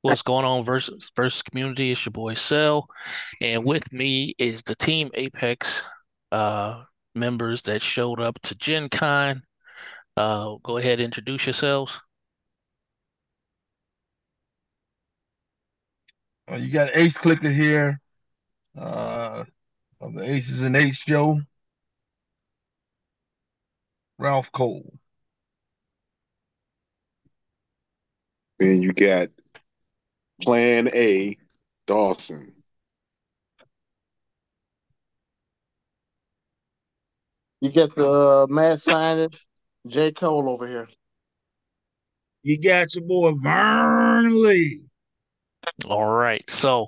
What's going on versus community? It's your boy Cell, and with me is the Team Apex uh members that showed up to Gen Con. Go ahead and introduce yourselves. You got Ace Clicker here uh, of the Aces and Eight show, Ralph Cole. Then you got Plan A, Dawson. You get the mad scientist J. Cole over here. You got your boy Vern Lee. All right, so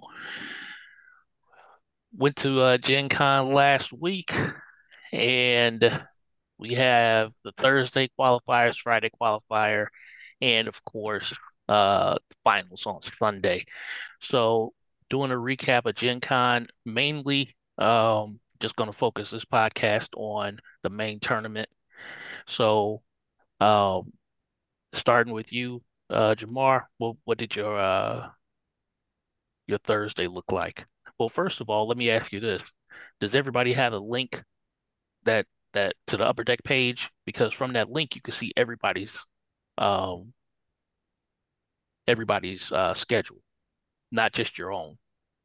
went to Gen Con last week, and we have the Thursday qualifiers, Friday qualifier, and of course, the finals on Sunday. So, doing a recap of Gen Con, mainly just going to focus this podcast on the main tournament. So, um, starting with you, Jamar, what did your Thursday look like? Well, first of all, let me ask you this: does everybody have a link that that to the upper deck page? Because from that link, you can see um everybody's schedule, not just your own.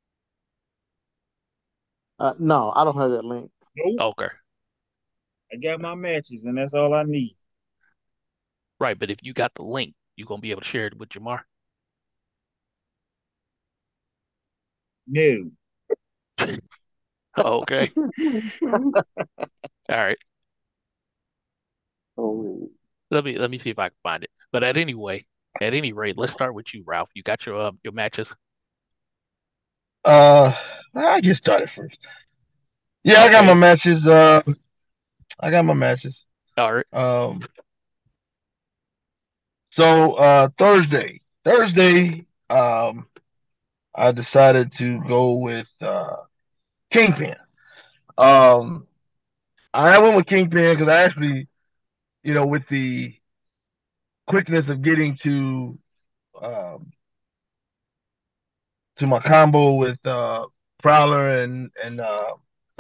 No, I don't have that link. Nope. Okay, I got my matches, and that's all I need. right. But if you got the link, you're gonna be able to share it with Jamar. No. Okay. All right. Oh, Let me see if I can find it. But at any rate, let's start with you, Ralph. You got your matches. Uh, I get started first. Yeah, I got my Okay. matches. I got my matches. All right. Um, so Thursday, I decided to go with Kingpin. Um, I went with Kingpin because I actually, with the quickness of getting um, to my combo with Prowler and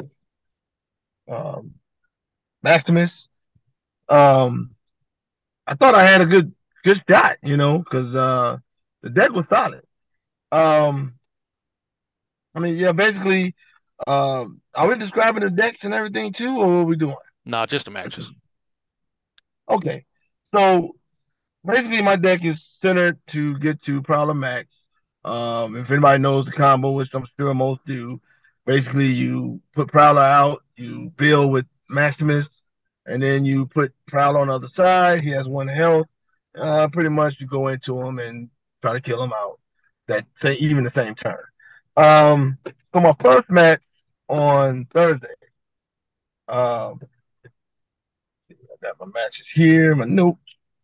um, Maximus. Um, I thought I had a good shot, because the deck was solid. Um, I mean, yeah, basically, are we describing the decks and everything too, or what are we doing? No, just the matches. Okay, so basically, my deck is centered to get to Prowler Max. If anybody knows the combo, which I'm sure most do, basically you put Prowler out, you build with Maximus, and then you put Prowler on the other side. He has 1 health. Pretty much you go into him and try to kill him out. That say even the same turn. Um, for my first match on Thursday, um, I got my matches here, my notes.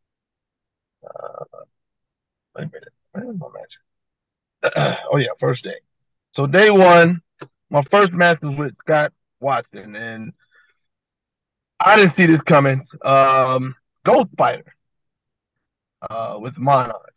Wait a minute, where's my match? Oh yeah, first day. So day one, my first match was with Scott Watson, and I didn't see this coming. Ghost Fighter with Monarch.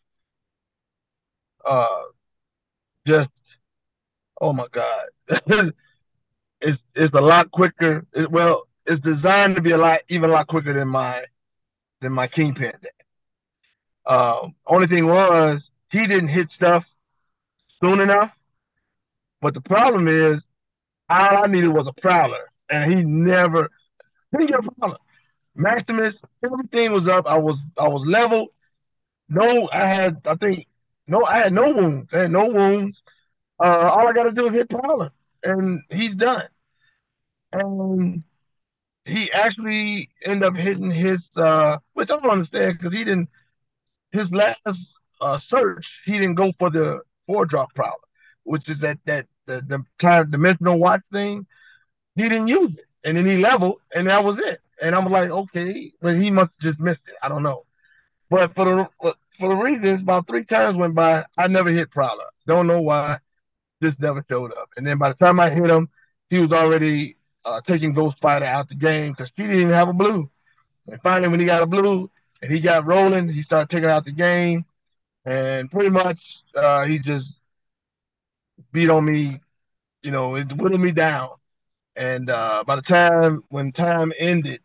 Uh, just oh my god, it's a lot quicker. It's designed to be a lot quicker than my Kingpin deck. Only thing was he didn't hit stuff soon enough. But the problem is all I needed was a Prowler, and he didn't get a Prowler. Maximus, everything was up. I was leveled. No, I had no wounds. I had no wounds. All I got to do is hit Prowler, and he's done. And he actually ended up hitting his, which I don't understand because he didn't. His last search, he didn't go for the 4-drop Prowler, which is the time dimensional watch thing. He didn't use it, and then he leveled, and that was it. And I'm like, okay, but he must have just missed it. I don't know. But for the reasons, about 3 times went by, I never hit Prowler. Don't know why. Just never showed up. And then by the time I hit him, he was already taking Ghost Fighter out the game because he didn't even have a blue. And finally, when he got a blue and he got rolling, he started taking out the game. and pretty much he just beat on me. It whittled me down. And by the time when time ended,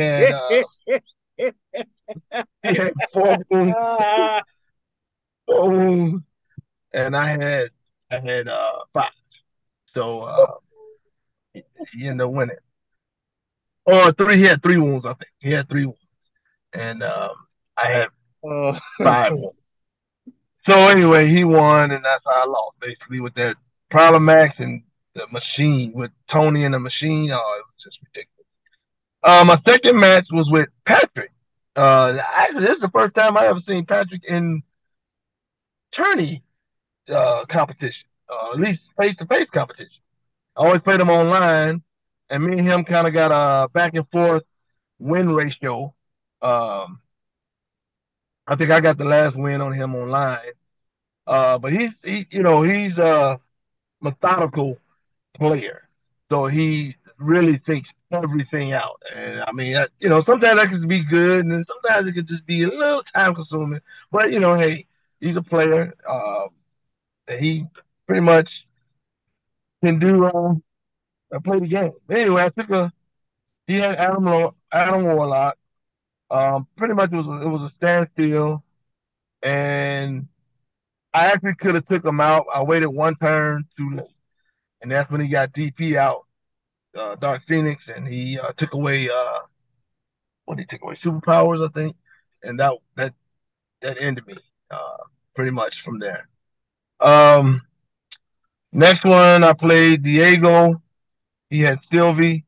he had four wounds, and I had 5. So he ended up winning. Or 3. He had 3 wounds, I think. He had 3 wounds, and I had Oh. 5 wounds. So anyway, he won, and that's how I lost basically with that Prowler Max and the machine with Tony and the machine. Oh, it was just ridiculous. My second match was with Patrick. Actually, this is the first time I ever seen Patrick in tourney competition, at least face to face competition. I always played him online, and me and him kind of got a back and forth win ratio. Um, I think I got the last win on him online. But he's a methodical player, so he really thinks everything out. And I mean, sometimes that can be good, and sometimes it can just be a little time consuming. But hey, he's a player. He pretty much can do play the game. Anyway, he had Adam Warlock. Pretty much it was a standstill, and I actually could have took him out. I waited one turn too late, and that's when he got DP out, Dark Phoenix, and he took away what did he take away? Superpowers, I think, and that ended me pretty much from there. Um, Next one I played Diego. He had Sylvie.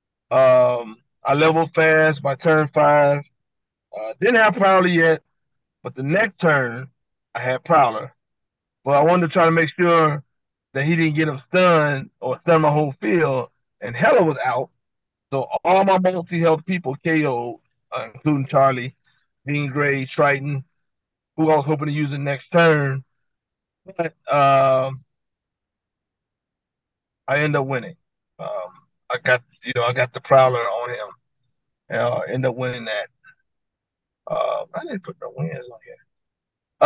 I leveled fast by turn 5. Didn't have Prowler yet, but the next turn I had Prowler. But I wanted to try to make sure that he didn't get him stunned or stun my whole field. And Hella was out, so all my multi health people KO'd, including Charlie, Dean Gray, Triton, who I was hoping to use the next turn. But I ended up winning. I got the Prowler on him. End up winning that. I didn't put no wins on here.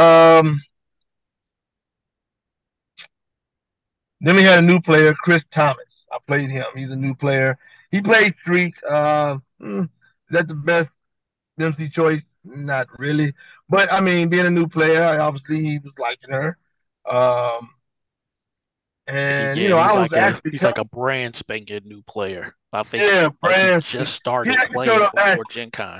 Then we had a new player, Chris Thomas. I played him. He's a new player. He played Street. Is that the best MC choice? Not really. But I mean, being a new player, obviously he was liking her. Um, and Yeah, I was actually he's like a brand spanking new player. I think yeah, like he France. just He started actually showed playing up last. before Gen Con.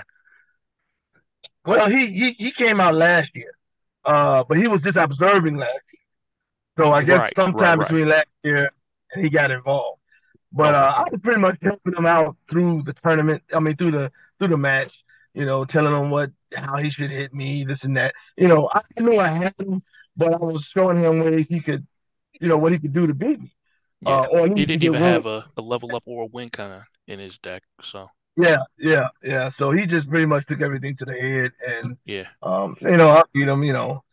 Well, he came out last year. But he was just observing last year. So I guess sometime Right. between last year and he got involved. But Okay. I was pretty much helping him out through the tournament. I mean, through the match. Telling him how he should hit me, this and that. I knew I had him, but I was showing him ways he could, what he could do to beat me, Yeah. or at He least to didn't get even one. have a level up or a win con in his deck. So Yeah, yeah, yeah. So he just pretty much took everything to the head, and yeah. I beat him.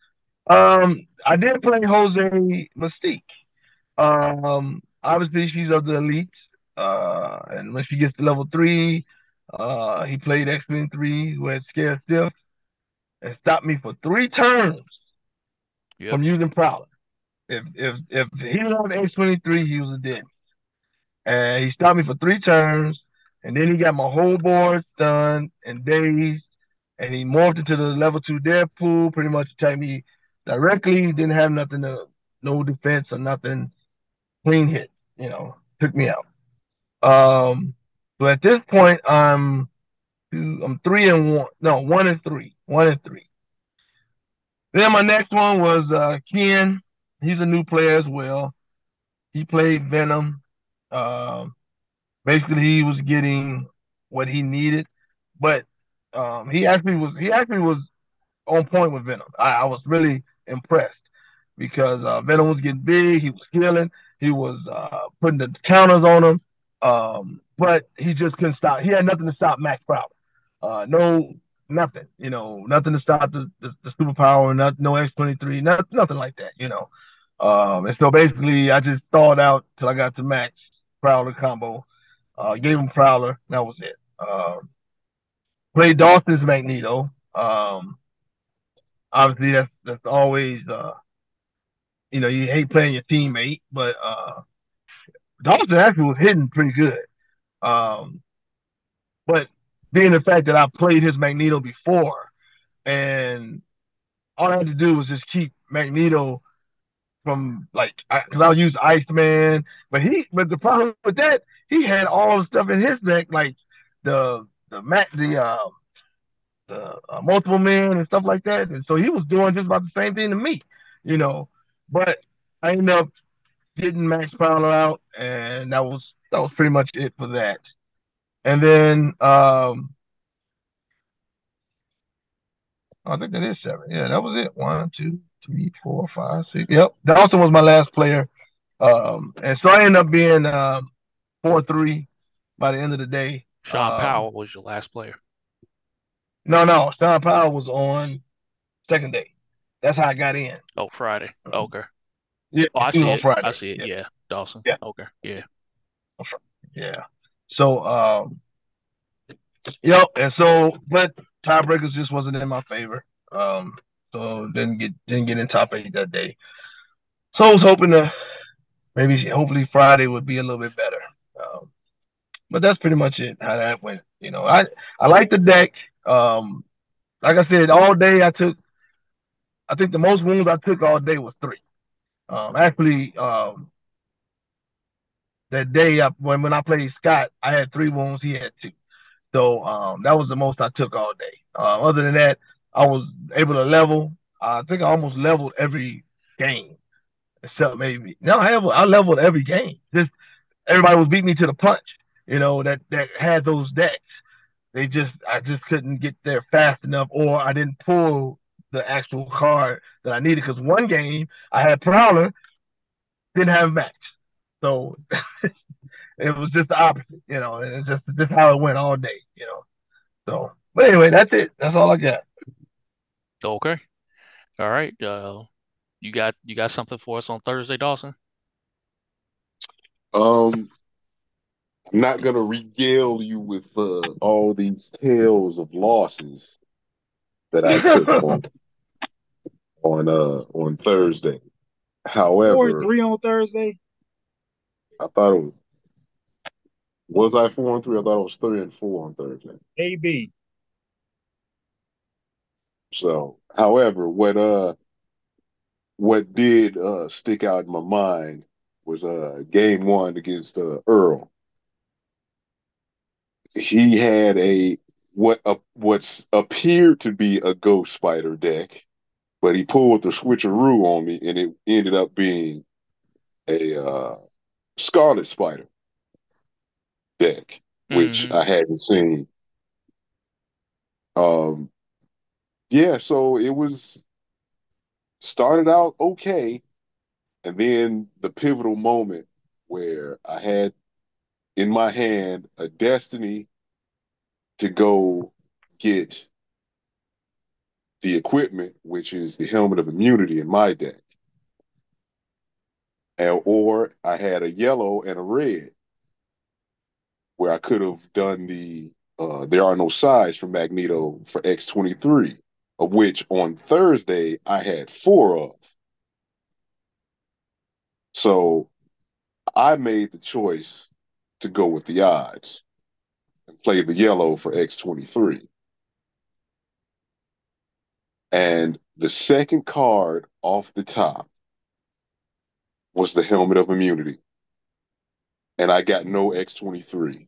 I did play Jose Mystique. Obviously she's of the elites. And when she gets to level 3, he played X-Men 3, who had Scare Stiff, and stopped me for 3 turns Yep. from using Prowler. If he was on X-23, he was a dead. And he stopped me for 3 turns, and then he got my whole board stunned and dazed, and he morphed into the level 2 Deadpool, pretty much attacked me directly. Didn't have no defense or nothing. Clean hit, took me out. So at this point, I'm 3-1. No, 1-3. 1-3. Then my next one was Ken. He's a new player as well. He played Venom. Um, Basically, he was getting what he needed, but he actually was on point with Venom. I was really impressed because Venom was getting big. He was healing. He was putting the counters on him. But he just couldn't stop. He had nothing to stop Max Prowler. No, nothing. Nothing to stop the superpower. No X-23. Nothing like that. And so basically, I just thawed out till I got to Max Prowler combo. Gave him Prowler. That was it. Played Dawson's Magneto. obviously that's always you hate playing your teammate, but Dawson actually was hitting pretty good. Um, but being the fact that I played his Magneto before, and all I had to do was just keep Magneto from because I'll use Iceman, but the problem with that, he had all the stuff in his deck like the Mac the multiple men and stuff like that, and so he was doing just about the same thing to me, you know. But I ended up getting Max Fowler out, and that was pretty much it for that. And then I think that is seven. Yeah, that was it. One, two, three, four, five, six. Yep, Dawson was my last player. And so I ended up being 4-3 by the end of the day. Sean Powell was your last player. No, Sean Powell was on second day. That's how I got in. Oh, Friday. Okay. Yeah, Oh, I he was see on it. Friday. I see it. Yeah. Dawson. Yeah. Okay. Yeah. Yeah. So, yep. And so, but tiebreakers just wasn't in my favor. So didn't get in top 8 that day. So I was hoping to hopefully Friday would be a little bit better. But that's pretty much it. How that went. I like the deck. Like I said, all day I think the most wounds I took all day was 3. Actually, that day when I played Scott, I had 3 wounds. He had 2. So that was the most I took all day. Other than that, I was able to level. I think I almost leveled every game except maybe. No, I leveled every game. Just everybody was beating me to the punch. That had those decks. I just couldn't get there fast enough, or I didn't pull the actual card that I needed. Because one game I had Prowler, didn't have Max, so it was just the opposite. And it's just how it went all day. So, but anyway, that's it. That's all I got. Okay. All right. You got something for us on Thursday, Dawson? I'm not gonna regale you with all these tales of losses that I took on Thursday. However, 4-3 on Thursday. I thought it was I 4-3. I thought it was 3-4 on Thursday. AB. So, however, what did stick out in my mind was game 1 against Earl. He had what's appeared to be a Ghost Spider deck, but he pulled the switcheroo on me, and it ended up being a Scarlet Spider deck, which Mm-hmm. I hadn't seen. Um, yeah, so it was started out okay, and then the pivotal moment where I had in my hand a Destiny to go get the equipment, which is the Helmet of Immunity in my deck. Or I had a yellow and a red where I could have done the There Are No Sides for Magneto for X-23, of which on Thursday I had 4 of. So I made the choice to go with the odds and play the yellow for X-23. And the second card off the top was the Helmet of Immunity. And I got no X-23.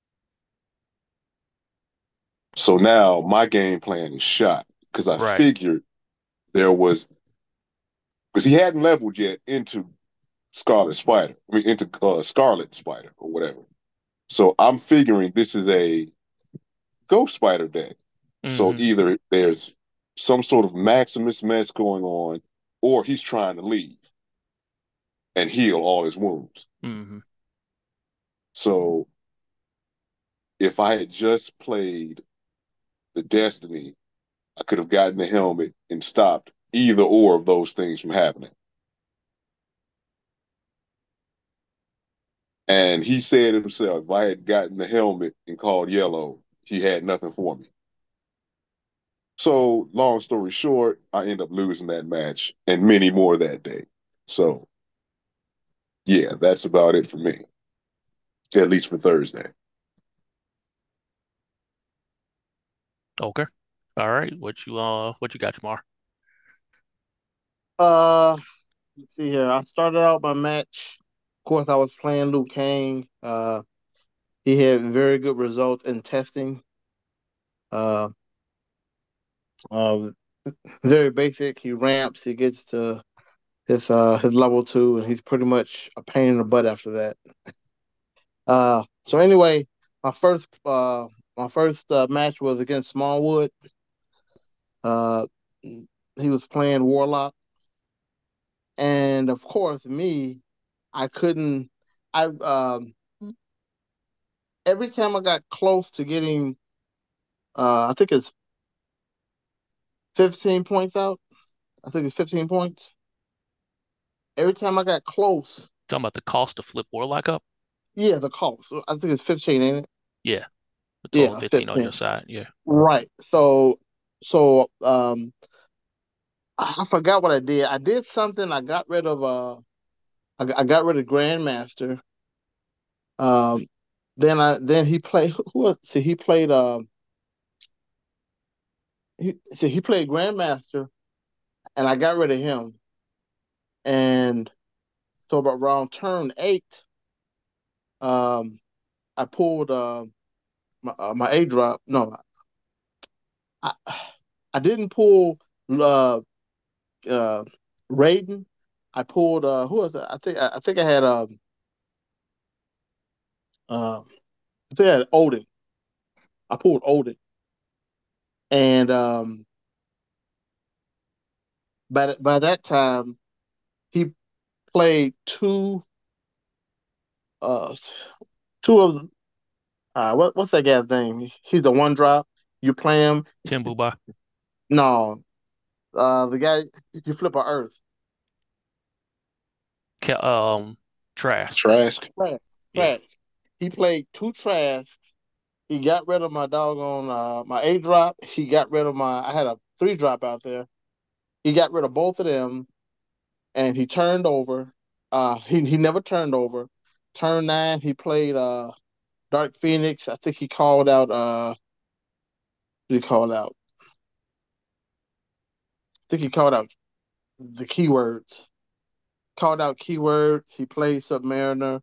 So now my game plan is shot because I Right. figured there was, because he hadn't leveled yet into into Scarlet Spider or whatever. So I'm figuring this is a Ghost Spider deck. So Mm-hmm. either there's some sort of Maximus mess going on, or he's trying to leave and heal all his wounds. Mm-hmm. So if I had just played the Destiny, I could have gotten the helmet and stopped either or of those things from happening. And he said himself, if I had gotten the helmet and called yellow, he had nothing for me. So, long story short, I end up losing that match and many more that day. So, yeah, that's about it for me, at least for Thursday. Okay. All right. What you got tomorrow? Uh, let's see here. I started out my match. Of course, I was playing Liu Kang. He had very good results in testing. Uh, uh, very basic. He ramps. He gets to his level 2, and he's pretty much a pain in the butt after that. So anyway, my first match was against Smallwood. Uh, he was playing Warlock, and of course, me, I couldn't. I Every time I got close to getting, I think it's 15 points out. I think it's 15 points. Every time I got close, Talking about the cost to flip Warlock up? yeah, the cost. I think it's 15, ain't it? Yeah, a total of Yeah, 15 on your 15. side. Yeah. Right. So I forgot what I did. I did something. I got rid of I got rid of Grandmaster. Um, then he played. Who was? See, he played. He played Grandmaster, and I got rid of him. And so, about around turn 8, um, I pulled my A drop. No, I I didn't pull uh uh Raiden. I pulled who was it? I think I had uh I think I had Odin. I pulled Odin, and by that time he played uh two of what's that guy's name? He's the one drop. You play him. Tim Bubai. No, the guy you flip a Earth. Trask. Trask. Trash. Yeah. Trash. He played 2 Trash. He got rid of my doggone my A drop. He got rid of my. I had a 3 drop out there. He got rid of both of them, and he turned over. He never turned over. Turn 9, he played Dark Phoenix. I think he called out. What did he call out? I think he called out the keywords. Called out keywords. He played Submariner.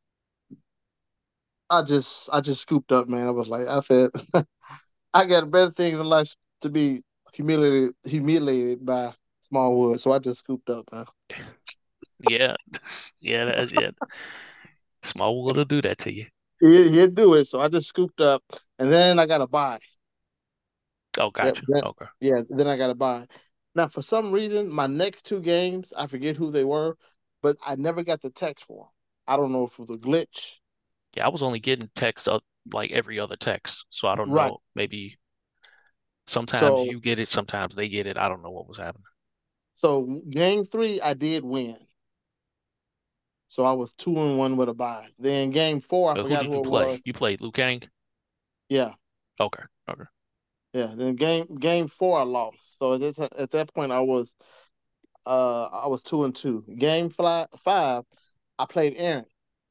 I just scooped up, man. I said, I got better things in life to be humiliated by Smallwood. So I just scooped up, man. Yeah. Yeah, yeah. Small will do that to you. He'd do it. So I just scooped up, and then I got a buy. Oh, Yep. gotcha. Okay. Yeah. Then I got a buy. Now, for some reason, my next 2 games, I forget who they were, but I never got the text for 'em. I don't know if it was a glitch. Yeah, I was only getting text up like every other text, so I don't Right. know. Maybe sometimes So you get it, sometimes they get it. I don't know what was happening. so game 3, I did win. So I was 2-1 with a bye. Then game 4, I But who forgot did who you it was. play? You played Liu Kang? Yeah. Okay. Okay. Yeah. Then game 4, I lost. So at that point, I was 2-2. Game 5, I played Aaron,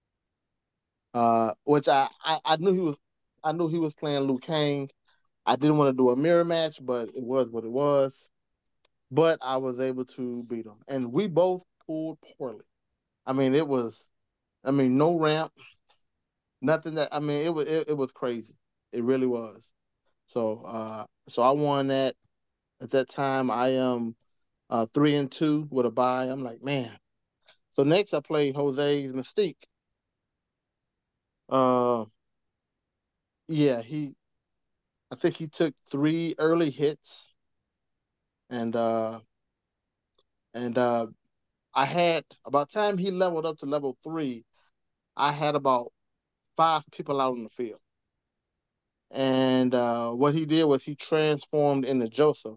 which I knew he was playing Liu Kang. I didn't want to do a mirror match, but it was what it was. But I was able to beat him, and we both pulled poorly. I mean, no ramp, nothing that. I mean, it was crazy. It really was. So I won that. At that time, I am 3-2 with a bye. I'm like, man. So next, I played Jose's Mystique. Uh, yeah, I think he took 3 early hits, and and I had about time he leveled up to level 3. I had about 5 people out on the field, and what he did was he transformed into Joseph.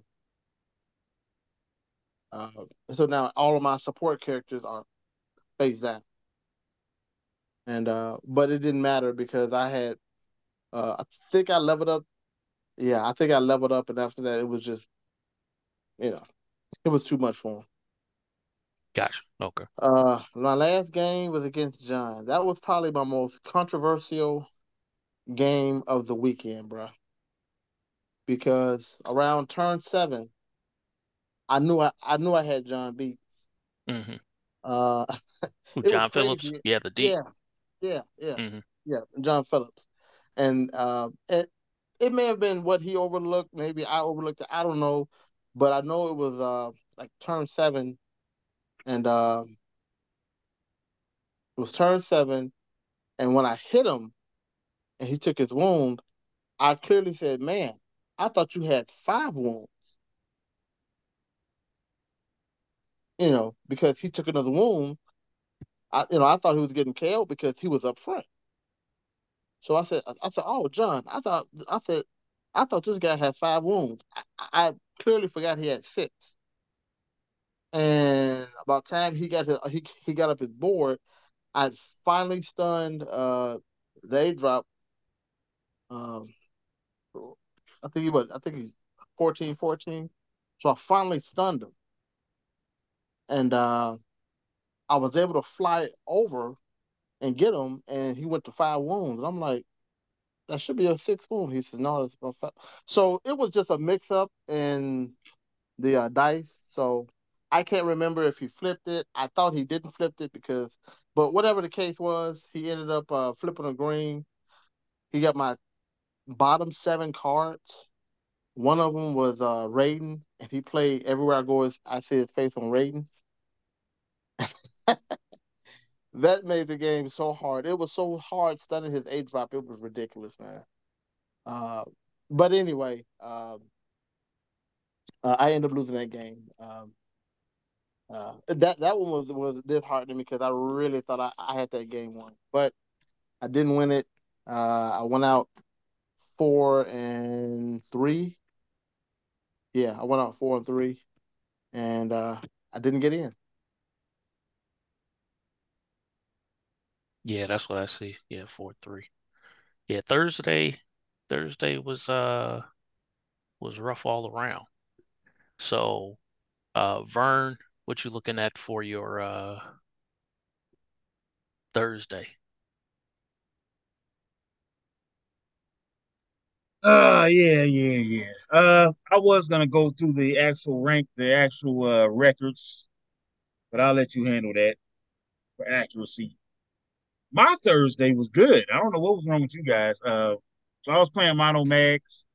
Uh, so now all of my support characters are face down, and but it didn't matter because I think I leveled up Yeah, I think I leveled up, and after that, it was just, you know, it was too much for him. Gotcha. Okay. My last game was against John. That was probably my most controversial game of the weekend, bro. Because around turn 7, I knew I had John beat. Mm-hmm. Uh, Who, it was John Phillips? crazy. Yeah, the deep. Yeah, yeah, yeah, Mm-hmm. yeah. John Phillips, and it may have been what he overlooked. Maybe I overlooked it. I don't know, but I know it was like turn 7, and it was turn 7, and when I hit him and he took his wound, I clearly said, "Man, I thought you had 5 wounds." Because he took another wound. I thought he was getting KO because he was up front. So I said, "Oh, John, I thought this guy had 5 wounds. I clearly forgot he had 6." And about time he got up his board, I finally stunned they dropped. Um, I think he's 14-14. So I finally stunned him, and I was able to fly over and get him, and he went to 5 wounds, and I'm like, that should be a 6 wound. He says, no, it's about 5. So it was just a mix up in the dice. So I can't remember if he flipped it. I thought he didn't flip it but whatever the case was, he ended up flipping a green. He got my bottom 7 cards. One of them was Raiden, and he played everywhere I go. I see his face on Raiden. That made the game so hard. It was so hard stunning his A drop. It was ridiculous, man. Uh, but anyway, I ended up losing that game. That one was disheartening because I really thought I had that game won, but I didn't win it. I went out 4-3. Yeah, I went out 4-3, and I didn't get in. Yeah, that's what I see. Yeah, 4-3. Yeah, Thursday was rough all around. So, Vern, what you looking at for your Thursday? Yeah. I was gonna go through the actual records, but I'll let you handle that for accuracy. My Thursday was good. I don't know what was wrong with you guys. So I was playing Mono Mags.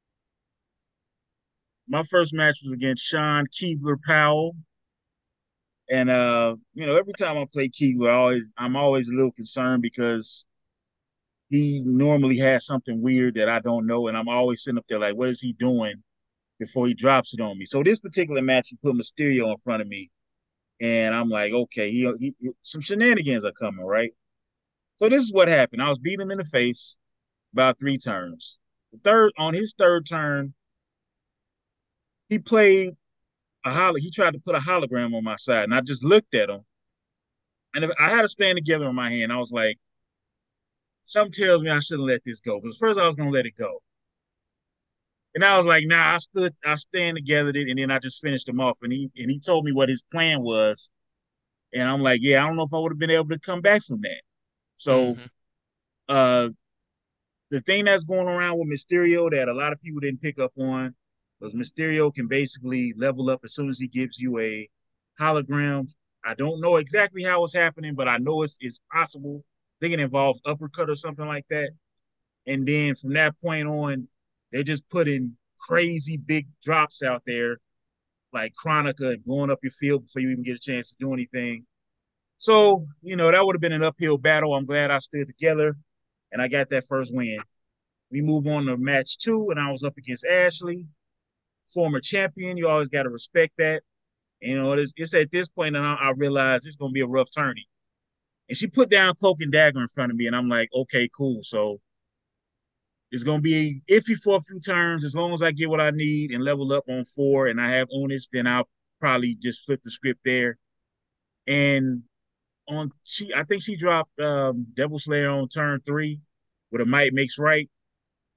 My first match was against Sean Keebler Powell. And every time I play Keebler, I'm always a little concerned because he normally has something weird that I don't know, and I'm always sitting up there like, what is he doing before he drops it on me? So this particular match, he put Mysterio in front of me, and I'm like, okay, some shenanigans are coming, right? So this is what happened. I was beating him in the face about 3 turns. On his third turn, he played he tried to put a hologram on my side, and I just looked at him, and I had to stand together in my hand. I was like, something tells me I shouldn't let this go. Because first I was gonna let it go. And I was like, nah, I stand together it, and then I just finished him off. And he told me what his plan was. And I'm like, yeah, I don't know if I would have been able to come back from that. So Mm-hmm. uh the thing that's going around with Mysterio that a lot of people didn't pick up on was Mysterio can basically level up as soon as he gives you a hologram. I don't know exactly how it's happening, but I know it's possible. I think it involves uppercut or something like that. And then from that point on, they're just putting crazy big drops out there, like Chronica and blowing up your field before you even get a chance to do anything. So, that would have been an uphill battle. I'm glad I stood together and I got that first win. We move on to match 2, and I was up against Ashley, former champion. You always got to respect that. It's at this point that I realized it's going to be a rough tourney. And she put down Cloak and Dagger in front of me, and I'm like, okay, cool. So it's gonna be iffy for a few turns. As long as I get what I need and level up on 4 and I have Onus, then I'll probably just flip the script there. And I think she dropped Devil Slayer on turn 3 with a might makes right.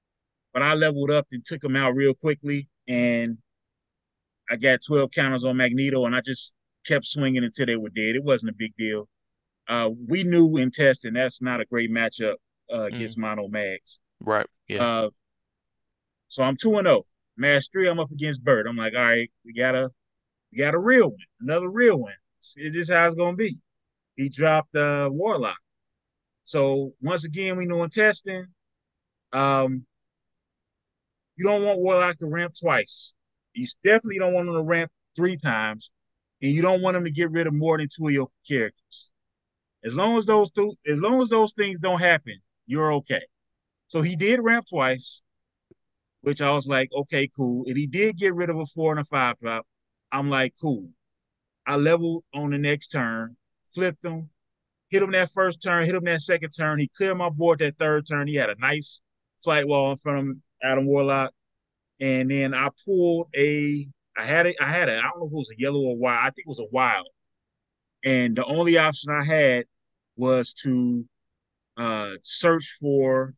but I leveled up and took him out real quickly, and I got 12 counters on Magneto, and I just kept swinging until they were dead. It wasn't a big deal. We knew in testing that's not a great matchup Mm, against Mono Mags. right. Yeah. So I'm 2-0. Match 3, I'm up against Bert. I'm like, all right, we got a real one, another real one. Is this how it's gonna be? He dropped Warlock. So once again, we know in testing, um, you don't want Warlock to ramp twice. You definitely don't want him to ramp 3 times, and you don't want him to get rid of more than 2 of your characters. As long as those things don't happen, you're okay. So he did ramp twice, which I was like, okay, cool. And he did get rid of a 4 and a 5 drop. I'm like, cool. I leveled on the next turn, flipped him, hit him that first turn, hit him that second turn. He cleared my board that third turn. He had a nice flight wall in front of him, Adam Warlock. And then I pulled I don't know if it was a yellow or wild. I think it was a wild. And the only option I had was to search for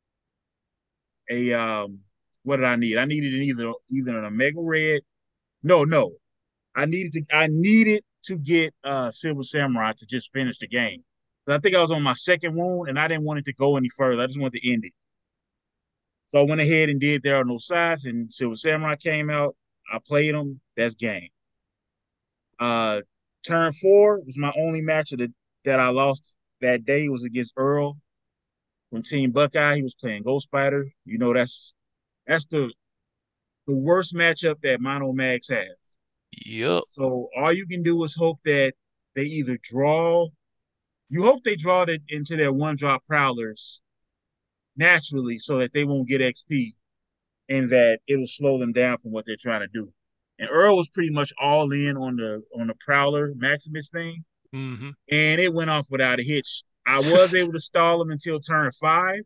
a what did I need? I needed either an Omega Red. No. I needed to get Silver Samurai to just finish the game. But I think I was on my second wound and I didn't want it to go any further. I just wanted to end it. So I went ahead and did There Are No Sides, and Silver Samurai came out. I played him. That's game. Uh, Turn 4 was my only match that I lost that day. Was against Earl from Team Buckeye. He was playing Ghost Spider. You know that's the worst matchup that Mono Mags have. Yep. So all you can do is hope that they either draw. You hope they draw it into their 1-drop prowlers naturally, so that they won't get XP and that it'll slow them down from what they're trying to do. And Earl was pretty much all in on the Prowler Maximus thing, Mm-hmm. and it went off without a hitch. I was able to stall him until turn 5,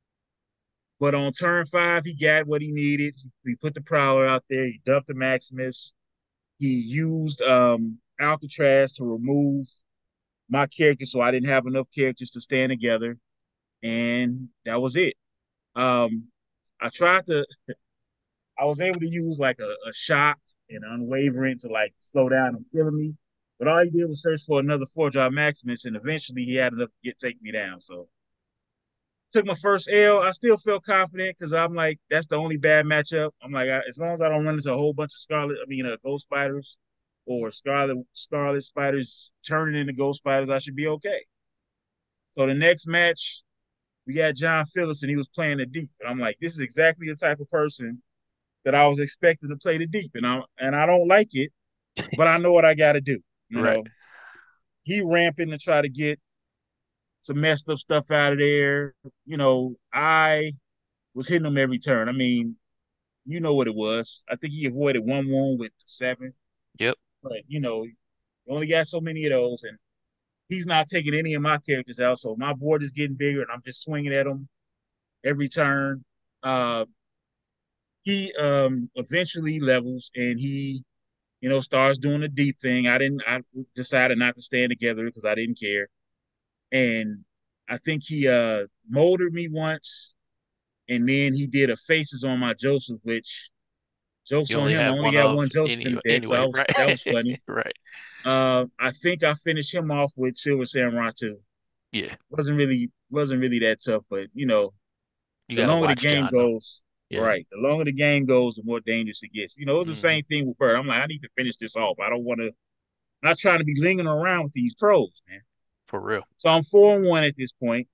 but on turn 5, he got what he needed. He put the Prowler out there. He dumped the Maximus. He used Alcatraz to remove my character, so I didn't have enough characters to stand together, and that was it. Um, I tried to I was able to use like a shock and unwavering to like slow down and killing me. But all he did was search for another 4-drop Maximus, and eventually he had enough to take me down. So took my first L. I still feel confident because I'm like, that's the only bad matchup. I'm like, as long as I don't run into a whole bunch of Ghost Spiders or Scarlet Spiders turning into Ghost Spiders, I should be okay. So the next match, we got John Phillips, and he was playing the deep. And I'm like, this is exactly the type of person that I was expecting to play the deep, and I don't like it, but I know what I got to do. You Right. know, he ramping to try to get some messed up stuff out of there. You know, I was hitting him every turn. I mean, you know what it was. I think he avoided 1 wound with 7, Yep. but you only got so many of those, and he's not taking any of my characters out. So my board is getting bigger, and I'm just swinging at him every turn. Uh, he eventually levels, and he starts doing the deep thing. I decided not to stand together because I didn't care. And I think he molded me once, and then he did a faces on my Joseph, which jokes You on only him. I had only one got of one Joseph in the deck, so anyway, right? that was funny. Right. I think I finished him off with Silver Samurai too. Yeah. Wasn't really that tough, but You the gotta longer the watch game John though. goes, Yeah. right? The longer the game goes, the more dangerous it gets. It was the Mm-hmm. same thing with Bird. I'm like, I need to finish this off. I don't want to. Not trying to be lingering around with these pros, man. For real. So I'm 4-1 at this point.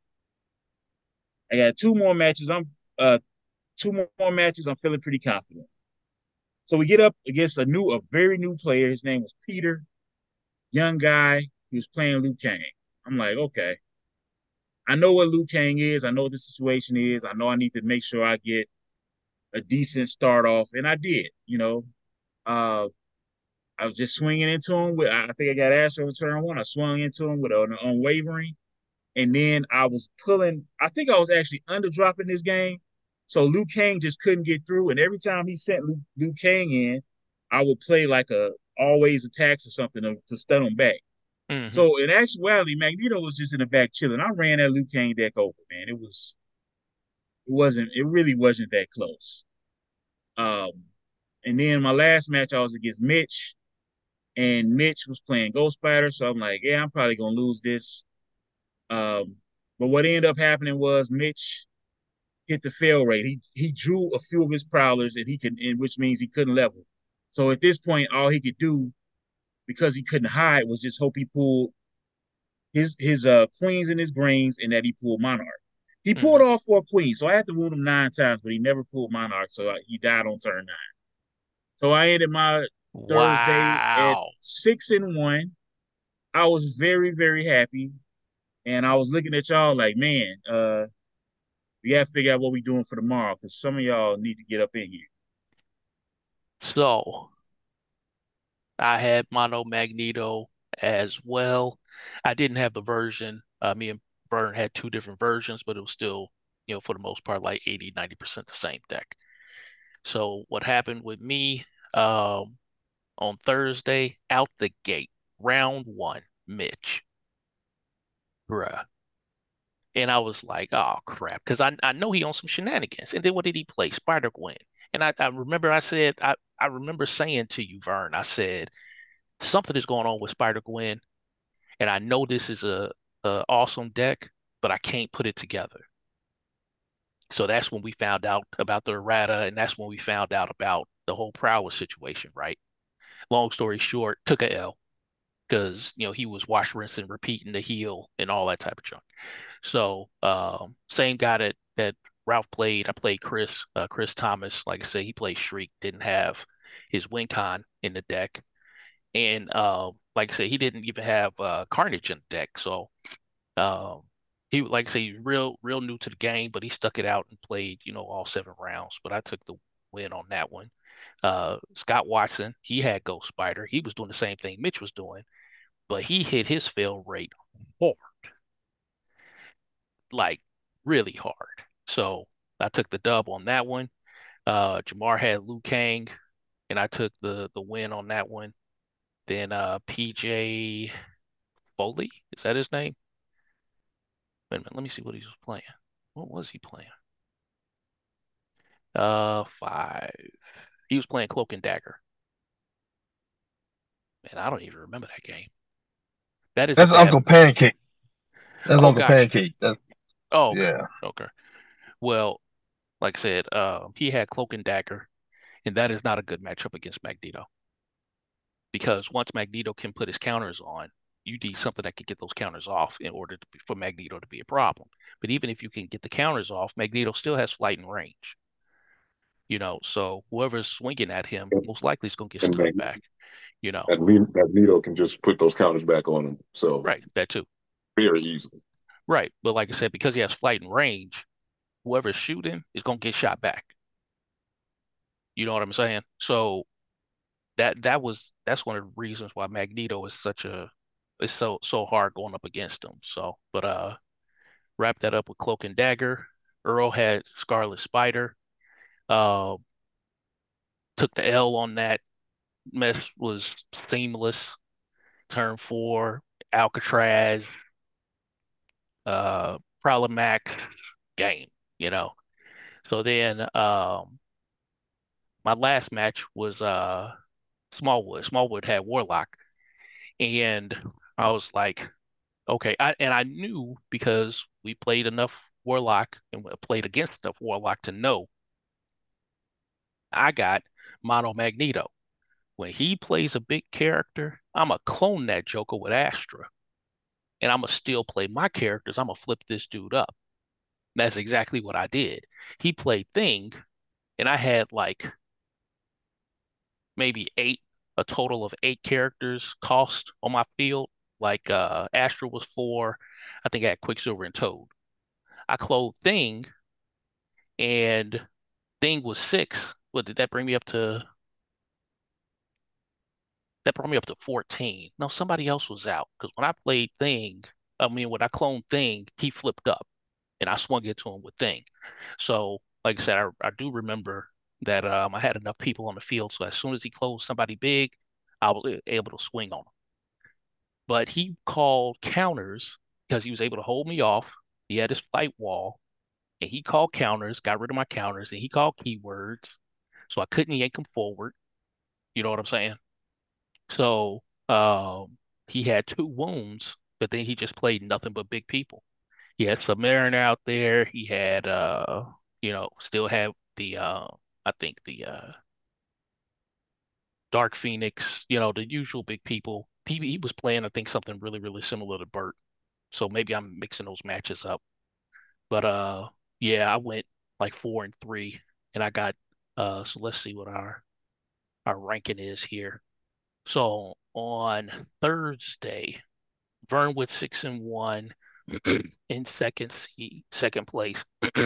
I got 2 more matches. Uh 2 more matches. I'm feeling pretty confident. So we get up against a very new player. His name was Peter, young guy. He was playing Liu Kang. I'm like, okay. I know what Liu Kang is. I know what the situation is. I know I need to make sure I get a decent start off, and I did. Uh, I was just swinging into him with. I think I got Astro in turn 1. I swung into him with an unwavering. And then I was pulling, I think I was actually underdropping this game. So Liu Kang just couldn't get through. And every time he sent Liu Kang in, I would play like a always attacks or something to stun him back. Mm-hmm. So in actuality, Magneto was just in the back chilling. I ran that Liu Kang deck over, man. it really wasn't that close. Um, and then my last match I was against Mitch, and Mitch was playing Ghost Spider, so I'm like, yeah, I'm probably gonna lose this. Um, but what ended up happening was Mitch hit the fail rate. He drew a few of his prowlers, and which means he couldn't level. So at this point, all he could do, because he couldn't hide, was just hope he pulled his queens and his greens, and that he pulled Monarch. He pulled Hmm. all 4 queens, so I had to wound him 9 times, but he never pulled Monarch, so he died on turn 9. So I ended my Thursday at Wow. 6-1. I was very, very happy. And I was looking at y'all like, man, we got to figure out what we're doing for tomorrow because some of y'all need to get up in here. So I had Mono Magneto as well. I didn't have the version. Me and Vern had two different versions, but it was still, for the most part, like 80, 90% the same deck. So what happened with me on Thursday, out the gate, round one, Mitch, bruh. And I was like, oh crap, because I know he on some shenanigans. And then what did he play? Spider-Gwen. And I remember I remember saying to you, Vern, I said, something is going on with Spider-Gwen, and I know this is a awesome deck, but I can't put it together. So that's when we found out about the errata, and that's when we found out about the whole prowess situation, right? Long story short, took a L because he was wash, rinse, and repeating the heal and all that type of junk. So same guy that Ralph played. I played Chris Thomas. Like I said, he played Shriek. Didn't have his Wincon in the deck, and like I said, he didn't even have Carnage in the deck. So um, he, like I say, he's real new to the game, but he stuck it out and played all 7 rounds. But I took the win on that one. Scott Watson, he had Ghost Spider. He was doing the same thing Mitch was doing, but he hit his fail rate hard, like really hard. So I took the dub on that one. Jamar had Liu Kang, and I took the win on that one. Then PJ Foley, is that his name? Wait a minute, let me see what he was playing. What was he playing? Five. He was playing Cloak and Dagger. Man, I don't even remember that game. That is a That's bad. Uncle Pancake. That's Oh, Uncle gotcha. Pancake. That's Oh, okay. yeah. Okay. Well, like I said, he had Cloak and Dagger, and that is not a good matchup against Magneto because once Magneto can put his counters on, you need something that can get those counters off in order for Magneto to be a problem. But even if you can get the counters off, Magneto still has flight and range. So whoever's swinging at him most likely is going to get And stunned back. You know, Magneto can just put those counters back on him. So right? That too. very easily. Right. But like I said, because he has flight and range, whoever's shooting is going to get shot back. You know what I'm saying? So that's one of the reasons why Magneto is it's so hard going up against him. So, but wrap that up with Cloak and Dagger. Earl had Scarlet Spider. Uh, took the L on that. Mess was seamless. Turn four, Alcatraz, Problem Max game. You know. So then my last match was Smallwood. Smallwood had Warlock, and I was like, okay, I knew because we played enough Warlock and played against enough Warlock to know I got Mono Magneto. When he plays a big character, I'm gonna clone that Joker with Astra, and I'm gonna still play my characters. I'm gonna flip this dude up. That's exactly what I did. He played Thing, and I had like maybe a total of 8 characters cost on my field. Like Astra was 4, I think I had Quicksilver and Toad. I cloned Thing, and Thing was 6. What did that bring me up to? That brought me up to 14. No, somebody else was out because when I played Thing, I mean when I cloned Thing, he flipped up, and I swung into him with Thing. So, like I said, I do remember that I had enough people on the field, so as soon as he closed somebody big, I was able to swing on him. But he called counters because he was able to hold me off. He had his fight wall, and he called counters, got rid of my counters, and he called keywords, so I couldn't yank him forward. You know what I'm saying? So he had two wounds, but then he just played nothing but big people. He had Submariner out there. He had still had the I think the Dark Phoenix, the usual big people. He was playing, I think, something really, really similar to Burt. So maybe I'm mixing those matches up. But yeah, I went like 4-3, and I got so let's see what our ranking is here. So on Thursday, Vern with 6-1 in second place.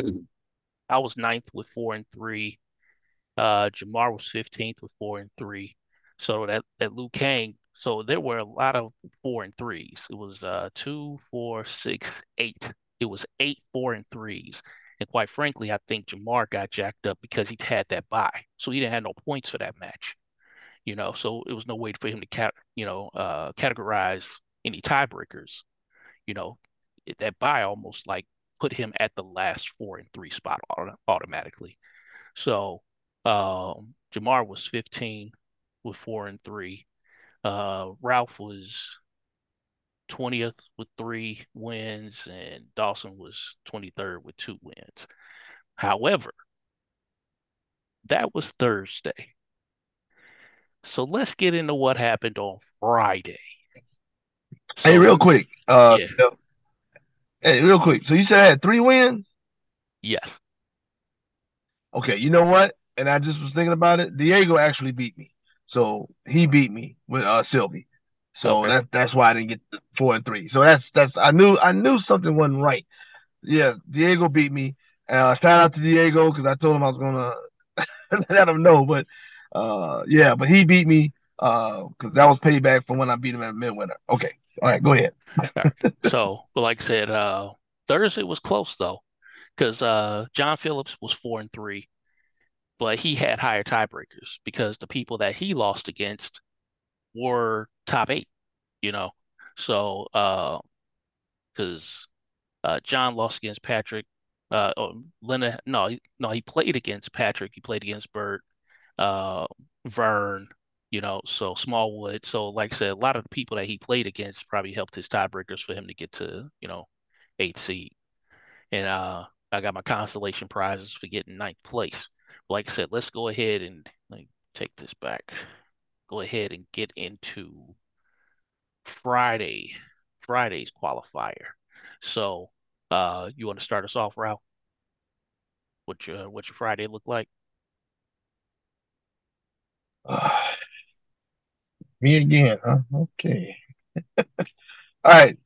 I was ninth with 4-3. Jamar was 15th with 4-3. So that Liu Kang. So there were a lot of 4-3s. It was 2, 4, 6, 8. It was 8 4-3s. And quite frankly, I think Jamar got jacked up because he had that bye, so he didn't have no points for that match. So it was no way for him to categorize any tiebreakers. You know, that bye almost like put him at the last 4-3 spot automatically. So Jamar was 15 with 4-3. Ralph was 20th with 3 wins, and Dawson was 23rd with 2 wins. However, that was Thursday. So let's get into what happened on Friday. Hey, real quick. Yeah. Hey, real quick. So you said I had 3 wins? Yes. Okay, you know what? And I just was thinking about it. Diego actually beat me. So he beat me with Sylvie. So Okay. that's why I didn't get the 4-3. So that's I knew something wasn't right. Yeah, Diego beat me. Shout out to Diego because I told him I was gonna let him know. But yeah, but he beat me because that was payback for when I beat him at Midwinter. Okay, all right, go ahead. All right. So, but like I said, Thursday was close though, because John Phillips was 4-3, but he had higher tiebreakers because the people that he lost against were top 8, you know. So, because John lost against Patrick, Leonard, no, he played against Patrick, he played against Burt, uh, Vern, so Smallwood. So, like I said, a lot of the people that he played against probably helped his tiebreakers for him to get to, 8th seed. And I got my consolation prizes for getting 9th place. Like I said, let's go ahead and like, take this back. Go ahead and get into Friday's qualifier. So, you want to start us off, Ralph? What's your Friday look like? Me again, huh? Okay. All right.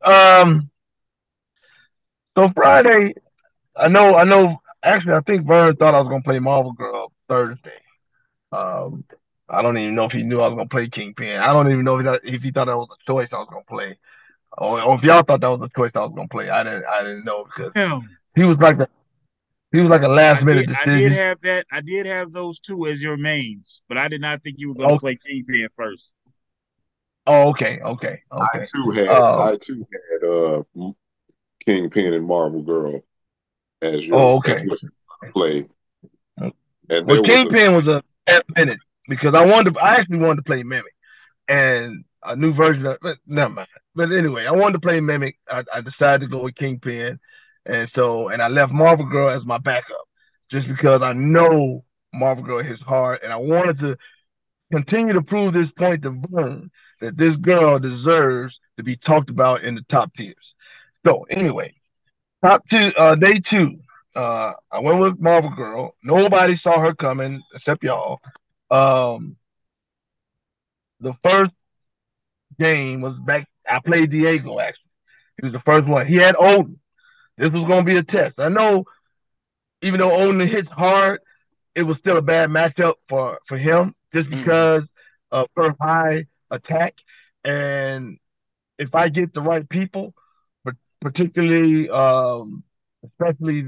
So Friday, I know. Actually, I think Vern thought I was gonna play Marvel Girl Thursday. Um, I don't even know if he knew I was gonna play Kingpin. I don't even know if he thought that was a choice I was gonna play, or if y'all thought that was a choice I was gonna play. I didn't know because Him. he was like a last I minute did. I did decision. have that. I did have those two as your mains, but I did not think you were going to Oh, play Kingpin first. oh, okay. I too had Uh, I too had Kingpin and Marvel Girl as oh, as okay. your play, and Well, there was Kingpin was a last minute because I actually wanted to play Mimic and a new version of, but never mind. But anyway, I wanted to play Mimic. I decided to go with Kingpin, and I left Marvel Girl as my backup, just because I know Marvel Girl hits hard, and I wanted to continue to prove this point to Boone that this girl deserves to be talked about in the top tiers. So anyway, top two, day two. I went with Marvel Girl. Nobody saw her coming except y'all. Um, the first game was back. I played Diego actually. He was the first one. He had Odin. This was going to be a test. I know, even though Odin hits hard, it was still a bad matchup for him just Mm-hmm. because of her high attack. And if I get the right people, but particularly, especially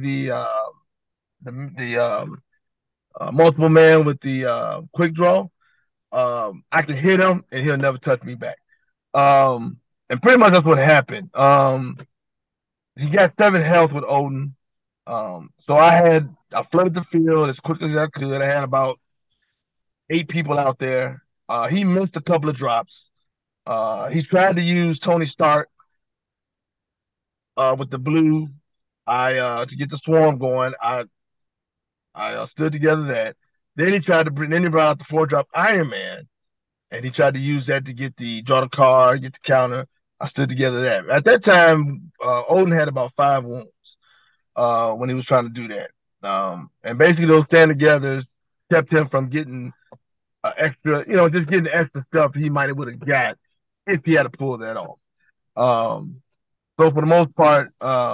the multiple man with the quick draw, I can hit him and he'll never touch me back. Um, and pretty much that's what happened. He got 7 health with Odin. So I flooded the field as quick as I could. I had about 8 people out there. He missed a couple of drops. He tried to use Tony Stark with the blue. I to get the swarm going. I stood together that. Then he tried to bring. Then he brought out the 4-drop Iron Man, and he tried to use that to get the draw the card, get the counter. I stood together that. At that time, Odin had about 5 wounds when he was trying to do that. And basically, those stand together kept him from getting extra, just getting the extra stuff he might have would have got if he had to pull that off. Um, so for the most part,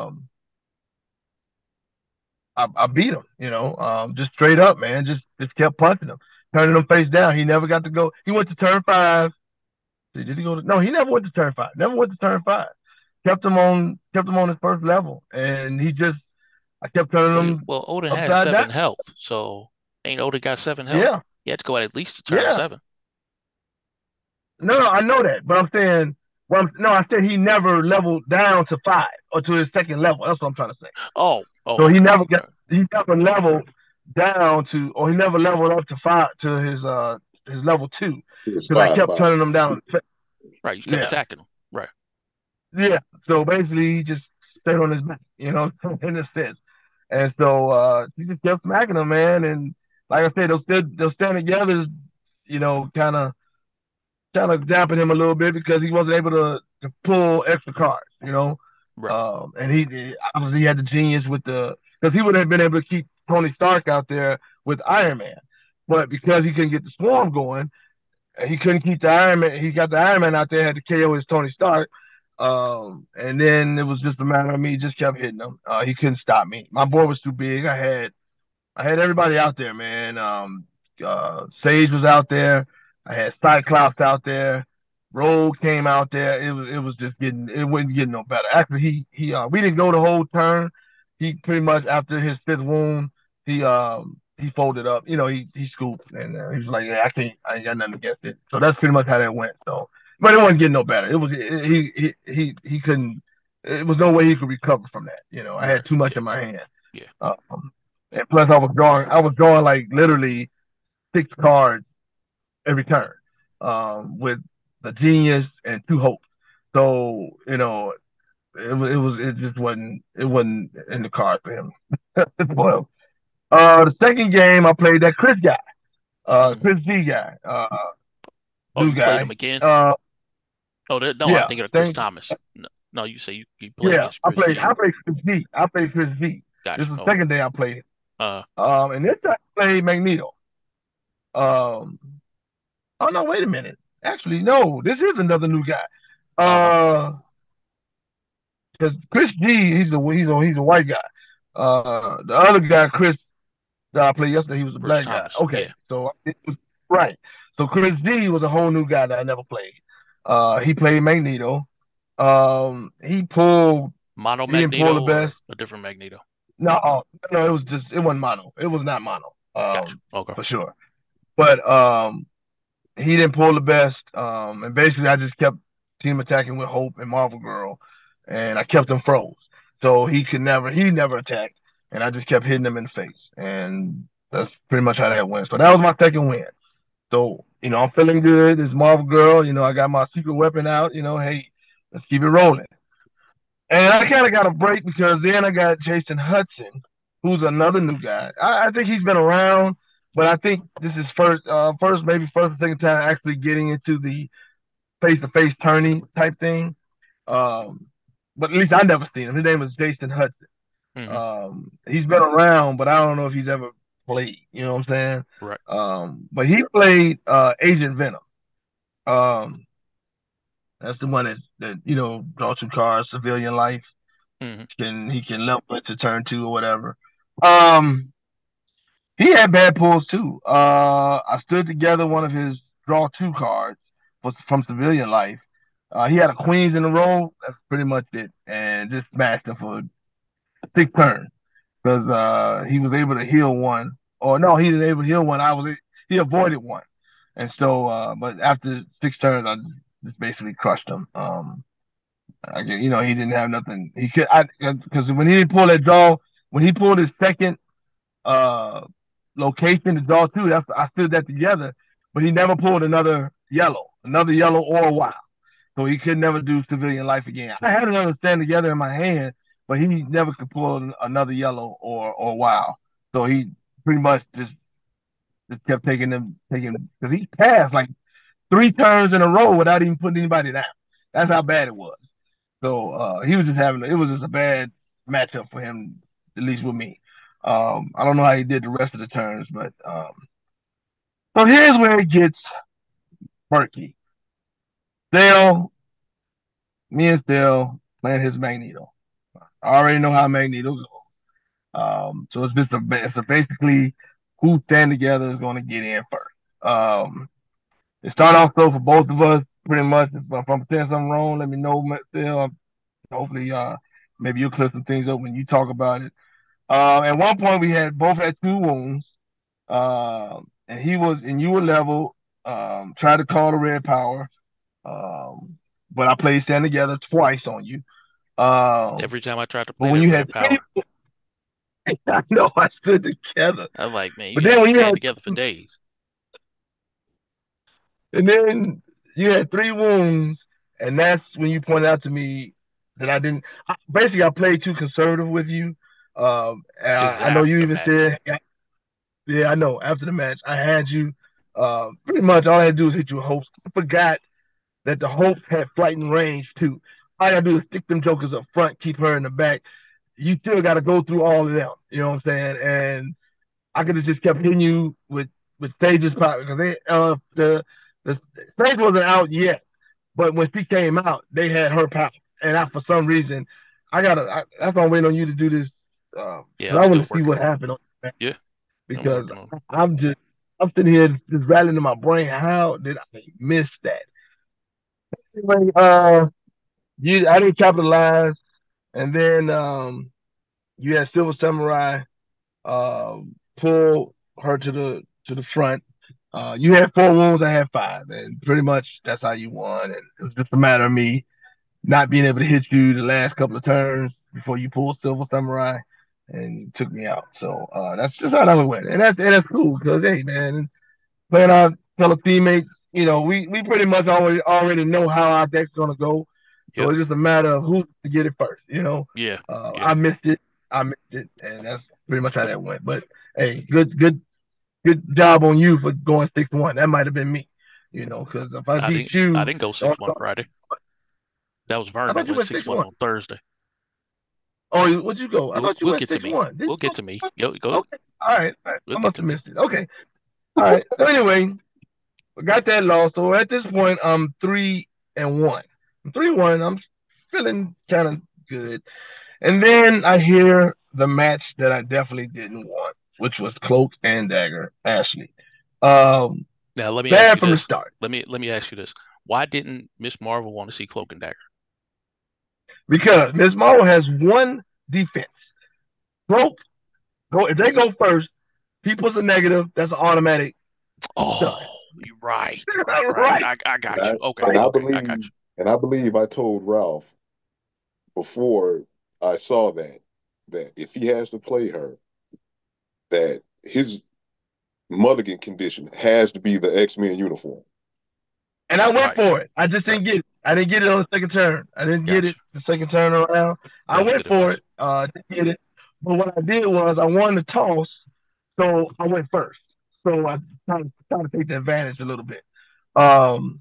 I beat him, just straight up, man. Just kept punching him, turning him face down. He never got to go. He went to turn 5. Did he go to? No, he never went to turn 5. Never went to turn 5. Kept him on his first level, and I kept turning him Well, Odin has upside down. 7 health, so ain't Odin got 7 health? Yeah, He had to go at least to turn yeah. 7. No, I know that, but I'm saying, no, I said he never leveled down to 5 or to his second level. That's what I'm trying to say. Oh, So okay, okay. he never leveled down to, or he never leveled up to 5 to his level 2 It was because I five kept five. turning him down. Right, you kept Yeah, attacking him. Right. yeah. So basically, he just stayed on his back, in a sense. And so he just kept smacking him, man. And like I said, they'll stand together, kind of damping him a little bit because he wasn't able to pull extra cards. Right. And he obviously had the genius with because he would have been able to keep Tony Stark out there with Iron Man, but because he couldn't get the swarm going, he couldn't keep the Iron Man. He got the Iron Man out there, had to KO his Tony Stark. And then it was just a matter of me just kept hitting him. He couldn't stop me. My board was too big. I had everybody out there, man. Sage was out there. I had Cyclops out there. Rogue came out there. It was just it wasn't getting no better. Actually, he we didn't go the whole turn. He pretty much after his 5th wound, he folded up. He scooped and he was like, yeah, I ain't got nothing against it. So that's pretty much how that went. So, but it wasn't getting no better. It was he couldn't. It was no way he could recover from that. I had Right. too much Yeah. in my hand. Yeah. Um, and plus, I was drawing like literally 6 cards every turn, with the genius and 2 hopes. So it just wasn't in the cards for him. Well, the second game I played that Chris guy, Hmm. Chris G guy, Oh, new you played him guy. again? Uh, Oh, no, I'm yeah, thinking of Chris thank. Thomas. No, no, you say you played Yeah, against I Chris played. G. I played Chris V. I played Chris V. This Gotcha. is the Okay. second day I played. Uh, And this time I played Magneto. Um, oh no, wait a minute. Actually, no, this is another new guy. uh-huh. Uh, because Chris G, he's a white guy. The other guy, Chris, that I played yesterday, he was a Chris black guy. Thomas. Okay, Yeah. so it was right. So Chris G was a whole new guy that I never played. He played Magneto. He pulled. Mono He didn't pull Magneto the best. or a different Magneto? No, it wasn't mono. It was not mono. Gotcha. Okay. For sure. But he didn't pull the best. And basically, I just kept team attacking with Hope and Marvel Girl, and I kept him froze. So he never attacked, and I just kept hitting him in the face, and that's pretty much how that went. So that was my second win. So I'm feeling good. This Marvel Girl, I got my secret weapon out. Hey, let's keep it rolling. And I kind of got a break because then I got Jason Hudson, who's another new guy. I think he's been around, but I think this is maybe first or second time actually getting into the face to face tourney type thing. Um, but at least I never seen him. His name is Jason Hudson. Hmm. He's been around, but I don't know if he's ever played. You know what I'm saying? Right. But he played Agent Venom. Um, that's the one that draw 2 cards, civilian life. Hmm. He can level it to turn 2 or whatever. Um, he had bad pulls too. I stood together one of his draw 2 cards from civilian life. He had a queens in a row. That's pretty much it, and just smashed him for 6 turns because he was able to heal one. Or no, he didn't able to heal one. He avoided one, and so but after 6 turns, I just basically crushed him. He didn't have nothing. He could, because when he didn't pull that draw, when he pulled his second uh location to draw two, I stood that together, but he never pulled another yellow or a wild. So he could never do civilian life again. I had another stand together in my hand, but he never could pull another yellow or wild. So he pretty much just kept taking because he passed like 3 turns in a row without even putting anybody down. That's how bad it was. So he was just having it was just a bad matchup for him, at least with me. I don't know how he did the rest of the turns, but so here's where it gets murky. Dale, me and Dale playing his Magneto. I already know how Magneto goes. So it's basically who stand together is going to get in first. It started off though for both of us pretty much. If I'm saying something wrong, let me know. Still, hopefully, maybe you'll clear some things up when you talk about it. At one point, we had both had 2 wounds, and you were level. Tried to call the red power, but I played stand together twice on you. Every time I tried to But play when that you red had power, I know I stood together. I'm like, man, you But got then to when you stand had together for days. and then you had 3 wounds, and that's when you pointed out to me that I didn't. Basically, I played too conservative with you. This is I know after you the even match. said, yeah, I know. After the match, I had you. Pretty much all I had to do was hit you with hopes. I forgot that the hopes had flight and range too. All I gotta do is stick them jokers up front, keep her in the back. You still got to go through all of them. You know what I'm saying? And I could have just kept hitting you with Sage's power because the Sage wasn't out yet, but when she came out, they had her power, and for some reason, that's why I'm waiting on you to do this because Yeah, I'm I want still to see working what on it. happened on that Yeah, I'm because working on it. I'm sitting here just rattling in my brain. How did I miss that? Anyway, I didn't capitalize, and then you had Silver Samurai pull her to the front. You had 4 wounds, I had 5, and pretty much that's how you won. And it was just a matter of me not being able to hit you the last couple of turns before you pulled Silver Samurai and you took me out. So that's just how that went, and that's cool because hey man, playing our fellow teammates, we pretty much already know how our deck's gonna go. So Yep. it's just a matter of who's to get it first. Yeah. Yeah. I missed it. And that's pretty much how that went. But hey, good job on you for going 6-1. That might have been me, because if I I beat didn't. I you, didn't go 6-1 Friday. That was I Vern that thought you went went six six one one. on Thursday. Oh, what'd you go? I We'll thought you we'll went get to six me. one. Did We'll you get to me. go? Go. Okay. All right. All right. We'll I get must to have me. missed it. Okay. All right. So anyway, we got that loss. So at this point, I'm 3-1. I'm 3-1. I'm feeling kind of good. And then I hear the match that I definitely didn't want, which was Cloak and Dagger Ashley. Um, Now let me ask Bad you from the this. start Let me ask you this. Why didn't Miss Marvel want to see Cloak and Dagger? because Ms. Marvel has one defense. Cloak, if they go first, he puts a negative. That's an automatic done. Oh, you're right. Right. Right, I And got I you. Okay. and right. I Okay. I got believe and I believe I told Ralph before I saw that if he has to play her, that his mulligan condition has to be the X-Men uniform. And I you. went Right. for it. I just Right. didn't get it. I didn't get it on the second turn. I didn't get Got it you. the second turn around. I That was went good for advice. it. Didn't get it. But what I did was I won the toss, so I went first. So I tried to take the advantage a little bit. Um,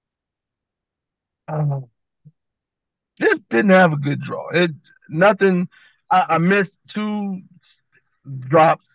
uh, just didn't have a good draw. It nothing. I missed 2 drops.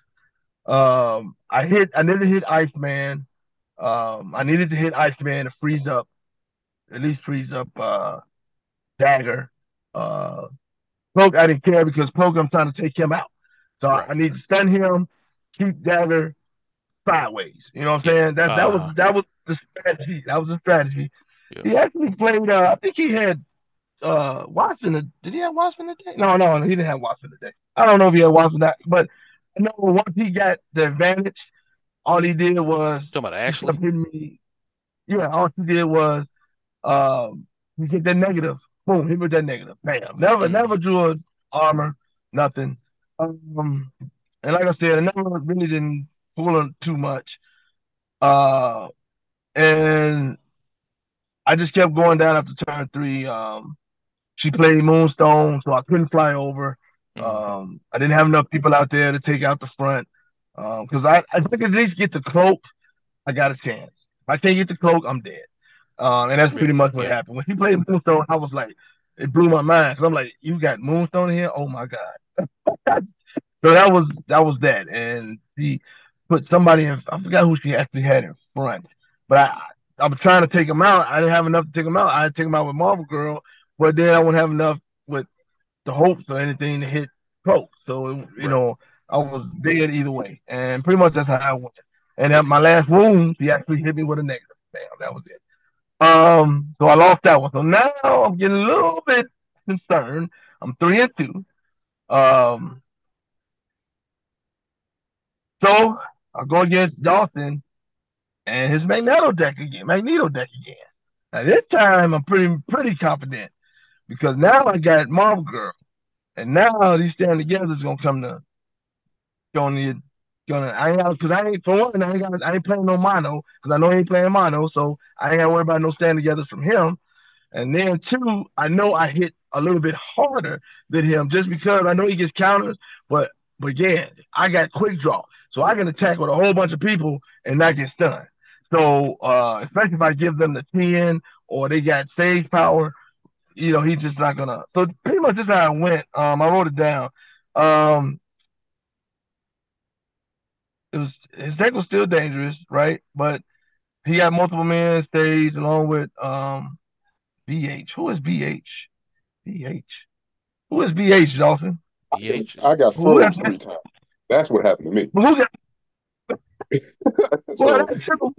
I never hit Iceman. I needed to hit Iceman to freeze up, at least freeze up Dagger. Uh, Poke, I didn't care because Poke, I'm trying to take him out. So Right. I need to stun him, keep Dagger sideways. You know what I'm Yeah. saying? That was the strategy. That was the strategy. Yeah. He actually played. I think he had Watson. Did he have Watson today? No, he didn't have Watson today. I don't know if he had Watson that, but I know once he got the advantage, all he did was Talking about he kept Ashley. hitting me. Yeah, all he did was he get that negative. Boom, he with that negative. Bam. Never Mm. drew a armor, nothing. And like I said, I never really didn't pull her too much. Uh, and I just kept going down after turn three. She played Moonstone, so I couldn't fly over. Mm-hmm. I didn't have enough people out there to take out the front. Because I think at least get the cloak, I got a chance. If I can't get the cloak, I'm dead. And that's Yeah. pretty much what Yeah. happened. When he played Moonstone, I was like, it blew my mind. Cause I'm like, you got Moonstone here? Oh my God. So that was that. And she put somebody in, I forgot who she actually had in front. But I was trying to take him out. I didn't have enough to take him out. I had to take him out with Marvel Girl, but then I wouldn't have enough with the hopes or anything to hit Coke. So Right. I was dead either way. And pretty much that's how I went. And at my last wound, he actually hit me with a negative. Bam, that was it. So I lost that one. So now I'm getting a little bit concerned. I'm 3-2. Um, so I go against Dawson and his Magneto deck again. Now this time I'm pretty confident because now I got Marvel Girl, and now these stand together is gonna come to gonna gonna I ain't because I ain't for one I ain't playing no mono because I know he ain't playing mono, so I ain't gotta worry about no stand togethers from him. And then two, I know I hit a little bit harder than him just because I know he gets counters, but again, I got quick draw. So I can attack with a whole bunch of people and not get stunned. So especially if I give them the 10 or they got sage power, he's just not gonna so pretty much this is how I went. I wrote it down. Um it was his deck was still dangerous, right? But he got multiple men stage along with BH. Who is BH? BH. Who is BH, Dawson? BH is I got Who got froze 3 times. That's what happened to me. who got well So that triple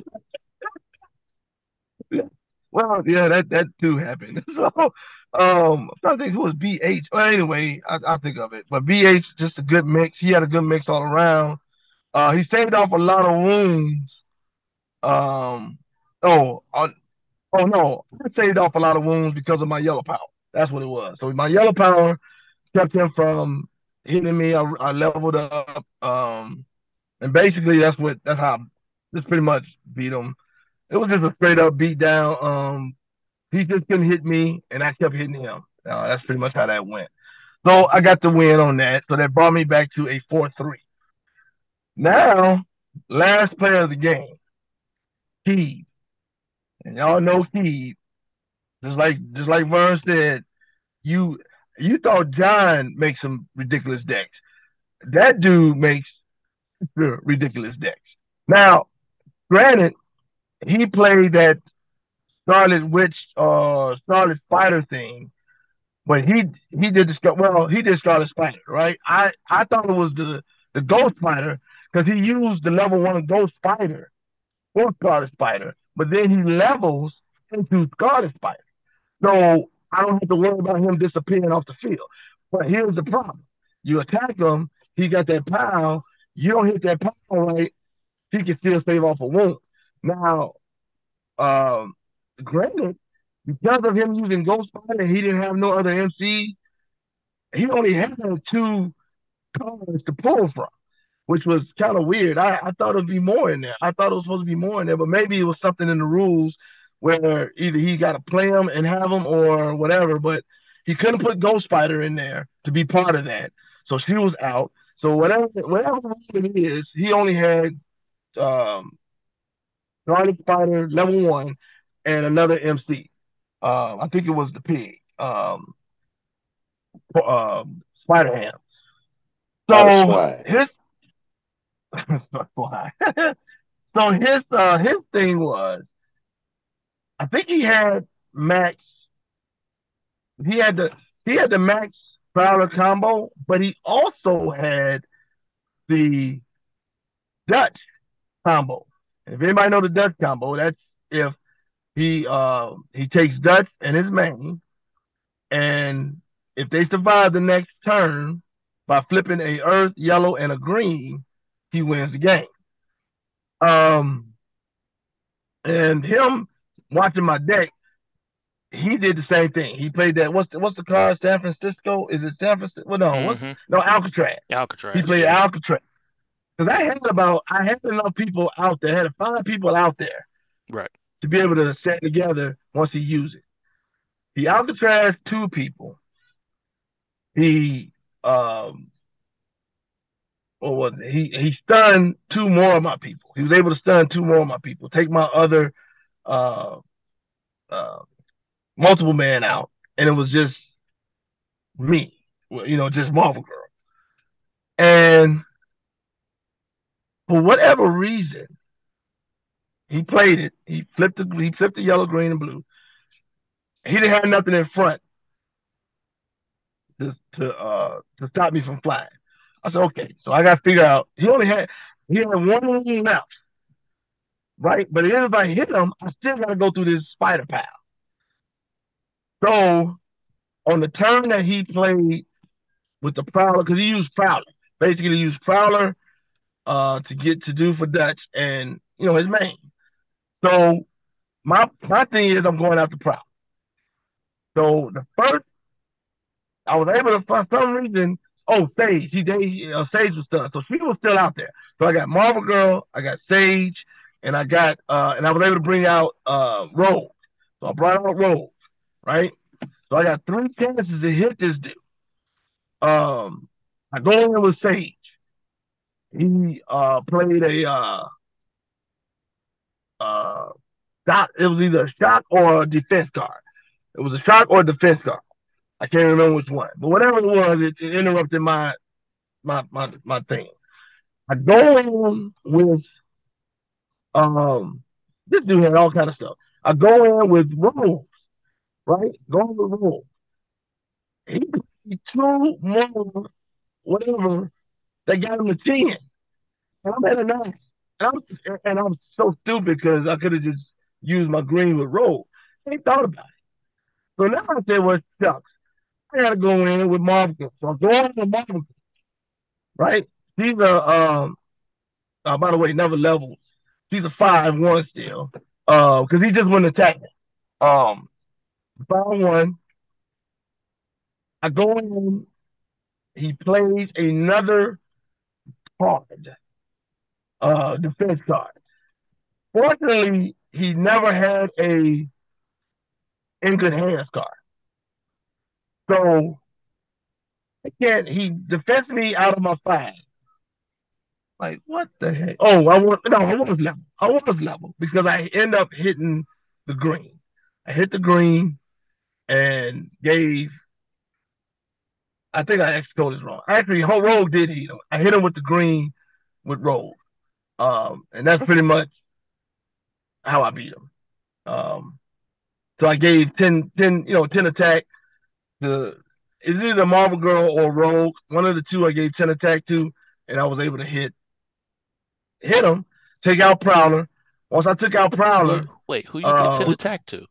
well yeah that too happened. So I'm trying to think who was BH. Well anyway, I'll think of it. But BH just a good mix. He had a good mix all around. He saved off a lot of wounds. Um oh oh no, I saved off a lot of wounds because of my yellow power. That's what it was. So my yellow power kept him from hitting me. I leveled up. And basically that's how this pretty much beat him. It was just a straight up beat down. He just couldn't hit me, and I kept hitting him. That's pretty much how that went. So I got the win on that. So that brought me back to a 4-3. Now, last player of the game, Keith. And y'all know Keith. Just like Vern said, you you thought John makes some ridiculous decks. That dude makes ridiculous decks. Now, granted, he played that Scarlet Witch Scarlet Spider thing, but he did he did Scarlet Spider, right? I thought it was the Ghost Spider because he used the level one Ghost Spider for Scarlet Spider, but then he levels into Scarlet Spider. So I don't have to worry about him disappearing off the field. But here's the problem. You attack him, he got that power, you don't hit that power right, he can still save off a wound. Now, um, granted, because of him using Ghost Spider, he didn't have no other MC. He only had two cards to pull from, which was kind of weird. I thought it'd be more in there. I thought it was supposed to be more in there, but maybe it was something in the rules where either he got to play them and have them or whatever. But he couldn't put Ghost Spider in there to be part of that, so she was out. So whatever it is, he only had um, Scarlet Spider level one and another MC. I think it was the pig, Spider Ham. out of So swine. his so his thing was, I think he had max. He had the he had the max Prowler combo, but he also had the Dutch combo. If anybody know the Dutch combo, that's if he takes Dutch and his main, and if they survive the next turn by flipping a earth, yellow, and a green, he wins the game. Um, and him watching my deck, he did the same thing. He played that. What's the car? San Francisco? Is it San Francisco? Well, no. Mm-hmm. No, Alcatraz. He Alcatraz, played yeah. Alcatraz. Because I had enough people out there. I had 5 people out there Right. to be able to set together once he used it. He Alcatraz 2 people. He what was it? He stunned 2 more of my people. He was able to stun 2 more of my people. Take my other uh multiple man out, and it was just me, just Marvel Girl. And for whatever reason, he played it. He flipped the yellow, green, and blue. He didn't have nothing in front to stop me from flying. I said, okay. So I got to figure out. He had 1 lane left, right? But if I hit him, I still got to go through this spider pile. So on the turn that he played with the Prowler, because he used Prowler, basically he used Prowler to get to do for Dutch and his main. So my thing is I'm going after Prowler. So the first I was able to, for some reason, Sage. Sage was still, so she was still out there. So I got Marvel Girl, I got Sage, and I got and I was able to bring out Rogue. So I brought out Rogue, right? So I got 3 chances to hit this dude. I go in with Sage. He played a shot. It was either a shock or a defense card. It was a shock or a defense card. I can't remember which one, but whatever it was, it interrupted my thing. I go in with this dude had all kind of stuff. I go in with rules, right? Go in with rules. He 2 more, whatever, that got him to 10. And I'm at a 9. And I'm so stupid because I could have just used my green with roll. I ain't thought about it. So now I said, well, shucks. I gotta go in with Marvel. So I'm going with Marvel, right? She's by the way, never levels. She's a 5-1 still. Because he just wouldn't attack me. 5-1. I go in, he plays another card, defense card. Fortunately, he never had a in good hands card. So he defends me out of my 5. Like, what the heck? Oh, I was level. I was level because I end up hitting the green. I hit the green and gave. I think I actually told this wrong. Actually, Rogue did hit him. I hit him with the green with Rogue. And that's pretty much how I beat him. So I gave 10 attack to it's either Marvel Girl or Rogue. One of the 2 I gave 10 attack to, and I was able to hit him, take out Prowler. Once I took out Prowler, who you get 10 attack to?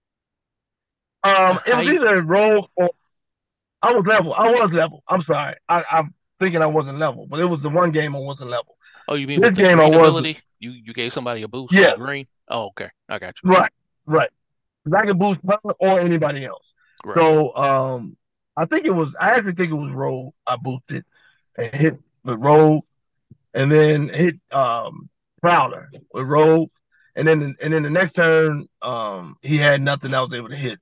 It was either Rogue or I was level. I'm sorry. I'm thinking I wasn't level, but it was the one game I wasn't level. Oh, you mean this with the game green ability? You gave somebody a boost with green? Oh, okay. I got you. Right. Because I could boost her or anybody else. Right. So I actually think it was Rogue I boosted and hit with Rogue and then hit Prowler with Rogue. And then the next turn, he had nothing I was able to hit.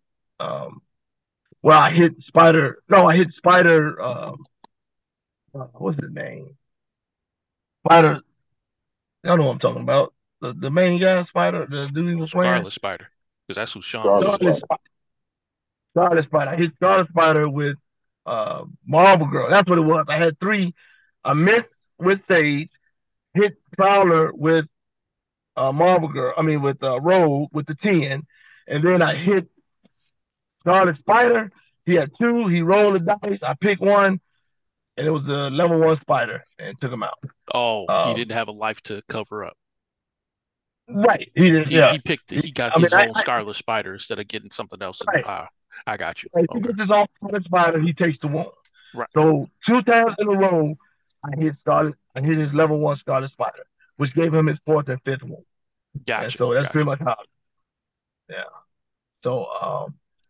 I hit Spider. No, I hit Spider. What's his name? Spider. I don't know what I'm talking about. The main guy, Spider. The dude he was wearing. Scarlet Spider. Because that's who Sean was. Scarlet Spider. I hit Scarlet Spider with Marvel Girl. That's what it was. I had 3. I missed with Sage. Hit Prowler with Marvel Girl. I mean with Rogue with the 10. And then I hit Scarlet Spider. He had 2. He rolled the dice. I picked 1. And it was a level 1 spider and took him out. Oh, he didn't have a life to cover up. Right. He didn't. He got his own Scarlet Spider instead of getting something else in the pile. I got you. Right. Okay. He gets his own Scarlet Spider, he takes the wound. Right. So 2 times in a row, I hit his level 1 Scarlet Spider, which gave him his 4th and 5th wound. Gotcha. And so that's pretty much how. Yeah. So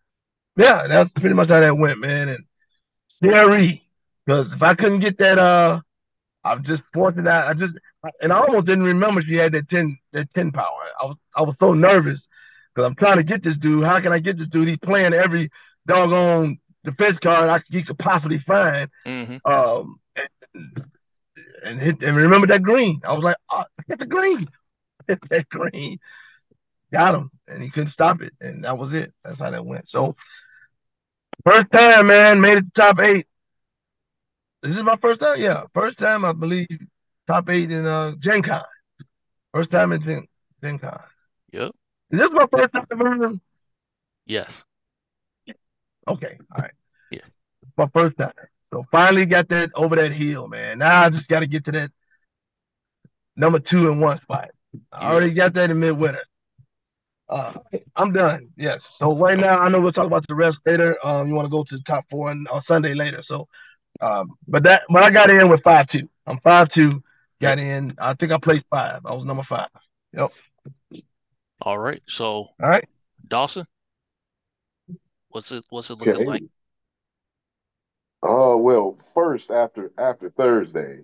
yeah, that's pretty much how that went, man. And scary, because if I couldn't get that, I'm just forcing that. And I almost didn't remember she had that 10 power. I was so nervous because I'm trying to get this dude. How can I get this dude? He's playing every doggone defense card he could possibly find. Mm-hmm. And, and remember that green. I was like, oh, get the green. Hit that green. Got him, and he couldn't stop it, and that was it. That's how that went. So first time, man, made it to top 8. This is my first time. Yeah, first time I believe top 8 in Gen Con. First time in Gen Con. Yep. Is this my first time ever? Yes. Okay, all right. Yeah. My first time. So finally got that over that hill, man. Now I just got to get to that number 2 and 1 spot. I Yeah. already got that in midwinter. I'm done. Yes. So right now, I know we'll talk about the rest later. You want to go to the top 4 on Sunday later. So, but I got in with 5-2. I'm 5-2. Yep. Got in. I think I placed 5. I was number 5. Yep. All right. So, All right. Dawson, what's it looking Okay. like? Well, first after Thursday,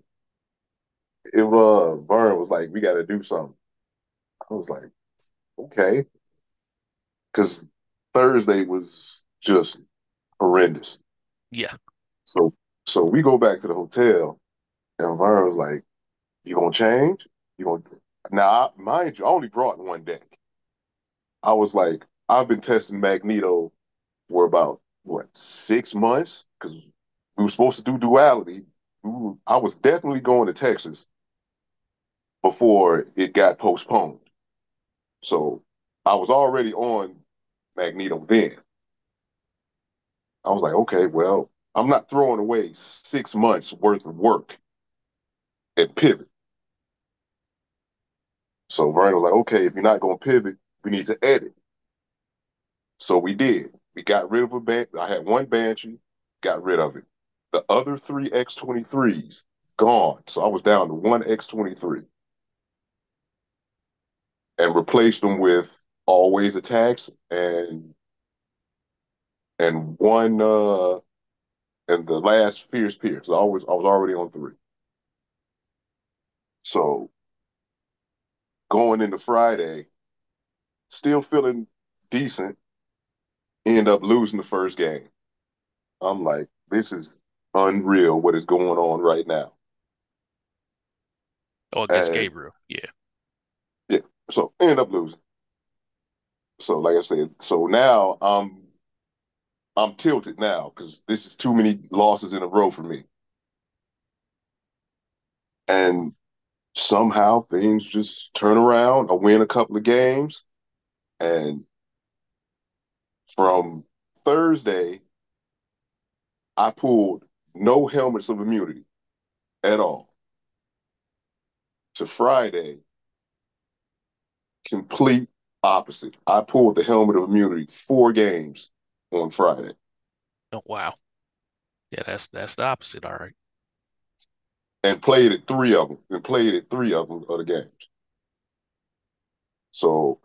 Vern was like, we got to do something. I was like, okay, because Thursday was just horrendous. Yeah. So so we go back to the hotel, and Vern was like, you gonna change? You gonna now? Mind you, I only brought one deck. I was like, I've been testing Magneto for about what 6 months because we were supposed to do duality. I was definitely going to Texas before it got postponed. So I was already on Magneto then. I was like, okay, well, I'm not throwing away 6 months worth of work at Pivot. So Vernon was like, okay, if you're not going to pivot, we need to edit. So we did. We got rid of a ban. I had one Banshee, got rid of it. The other 3 X-23s gone. So I was down to one X-23 and replaced them with always attacks and one and the last Fierce Pierce. I was already on 3. So going into Friday, still feeling decent, end up losing the first game. I'm like, this is unreal what is going on right now. Oh, against And Gabriel. Yeah. yeah, so end up losing. So like I said, so now I'm tilted now because this is too many losses in a row for me. And somehow things just turn around. I win a couple of games, and from Thursday, I pulled no helmets of immunity at all. To Friday, complete opposite. I pulled the helmet of immunity 4 games on Friday Oh, wow. Yeah, that's the opposite. All right. and played at 3 of them and played at 3 of them of the games. So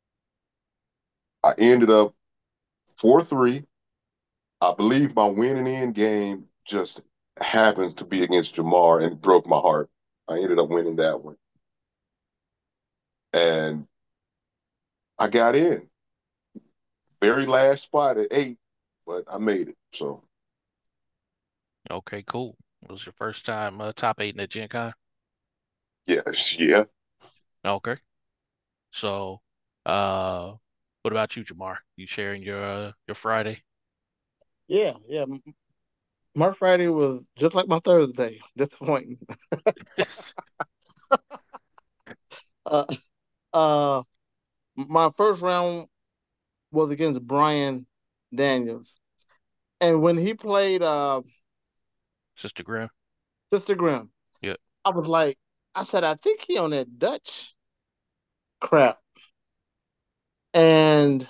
I ended up 4-3. I believe my winning in game just happens to be against Jamar and broke my heart. I ended up winning that one. And I got in. Very last spot at 8, but I made it. So Okay, cool. It was your first time top 8 in the Gen Con? yeah, yeah. Okay. So, uh, what about you, Jamar? You sharing your Friday? Yeah, yeah. My Friday was just like my Thursday, disappointing. Uh, uh, my first round was against Brian Daniels, and when he played Sister Grimm? Sister Grimm, Yeah. I was like, I said, I think he on that Dutch crap, and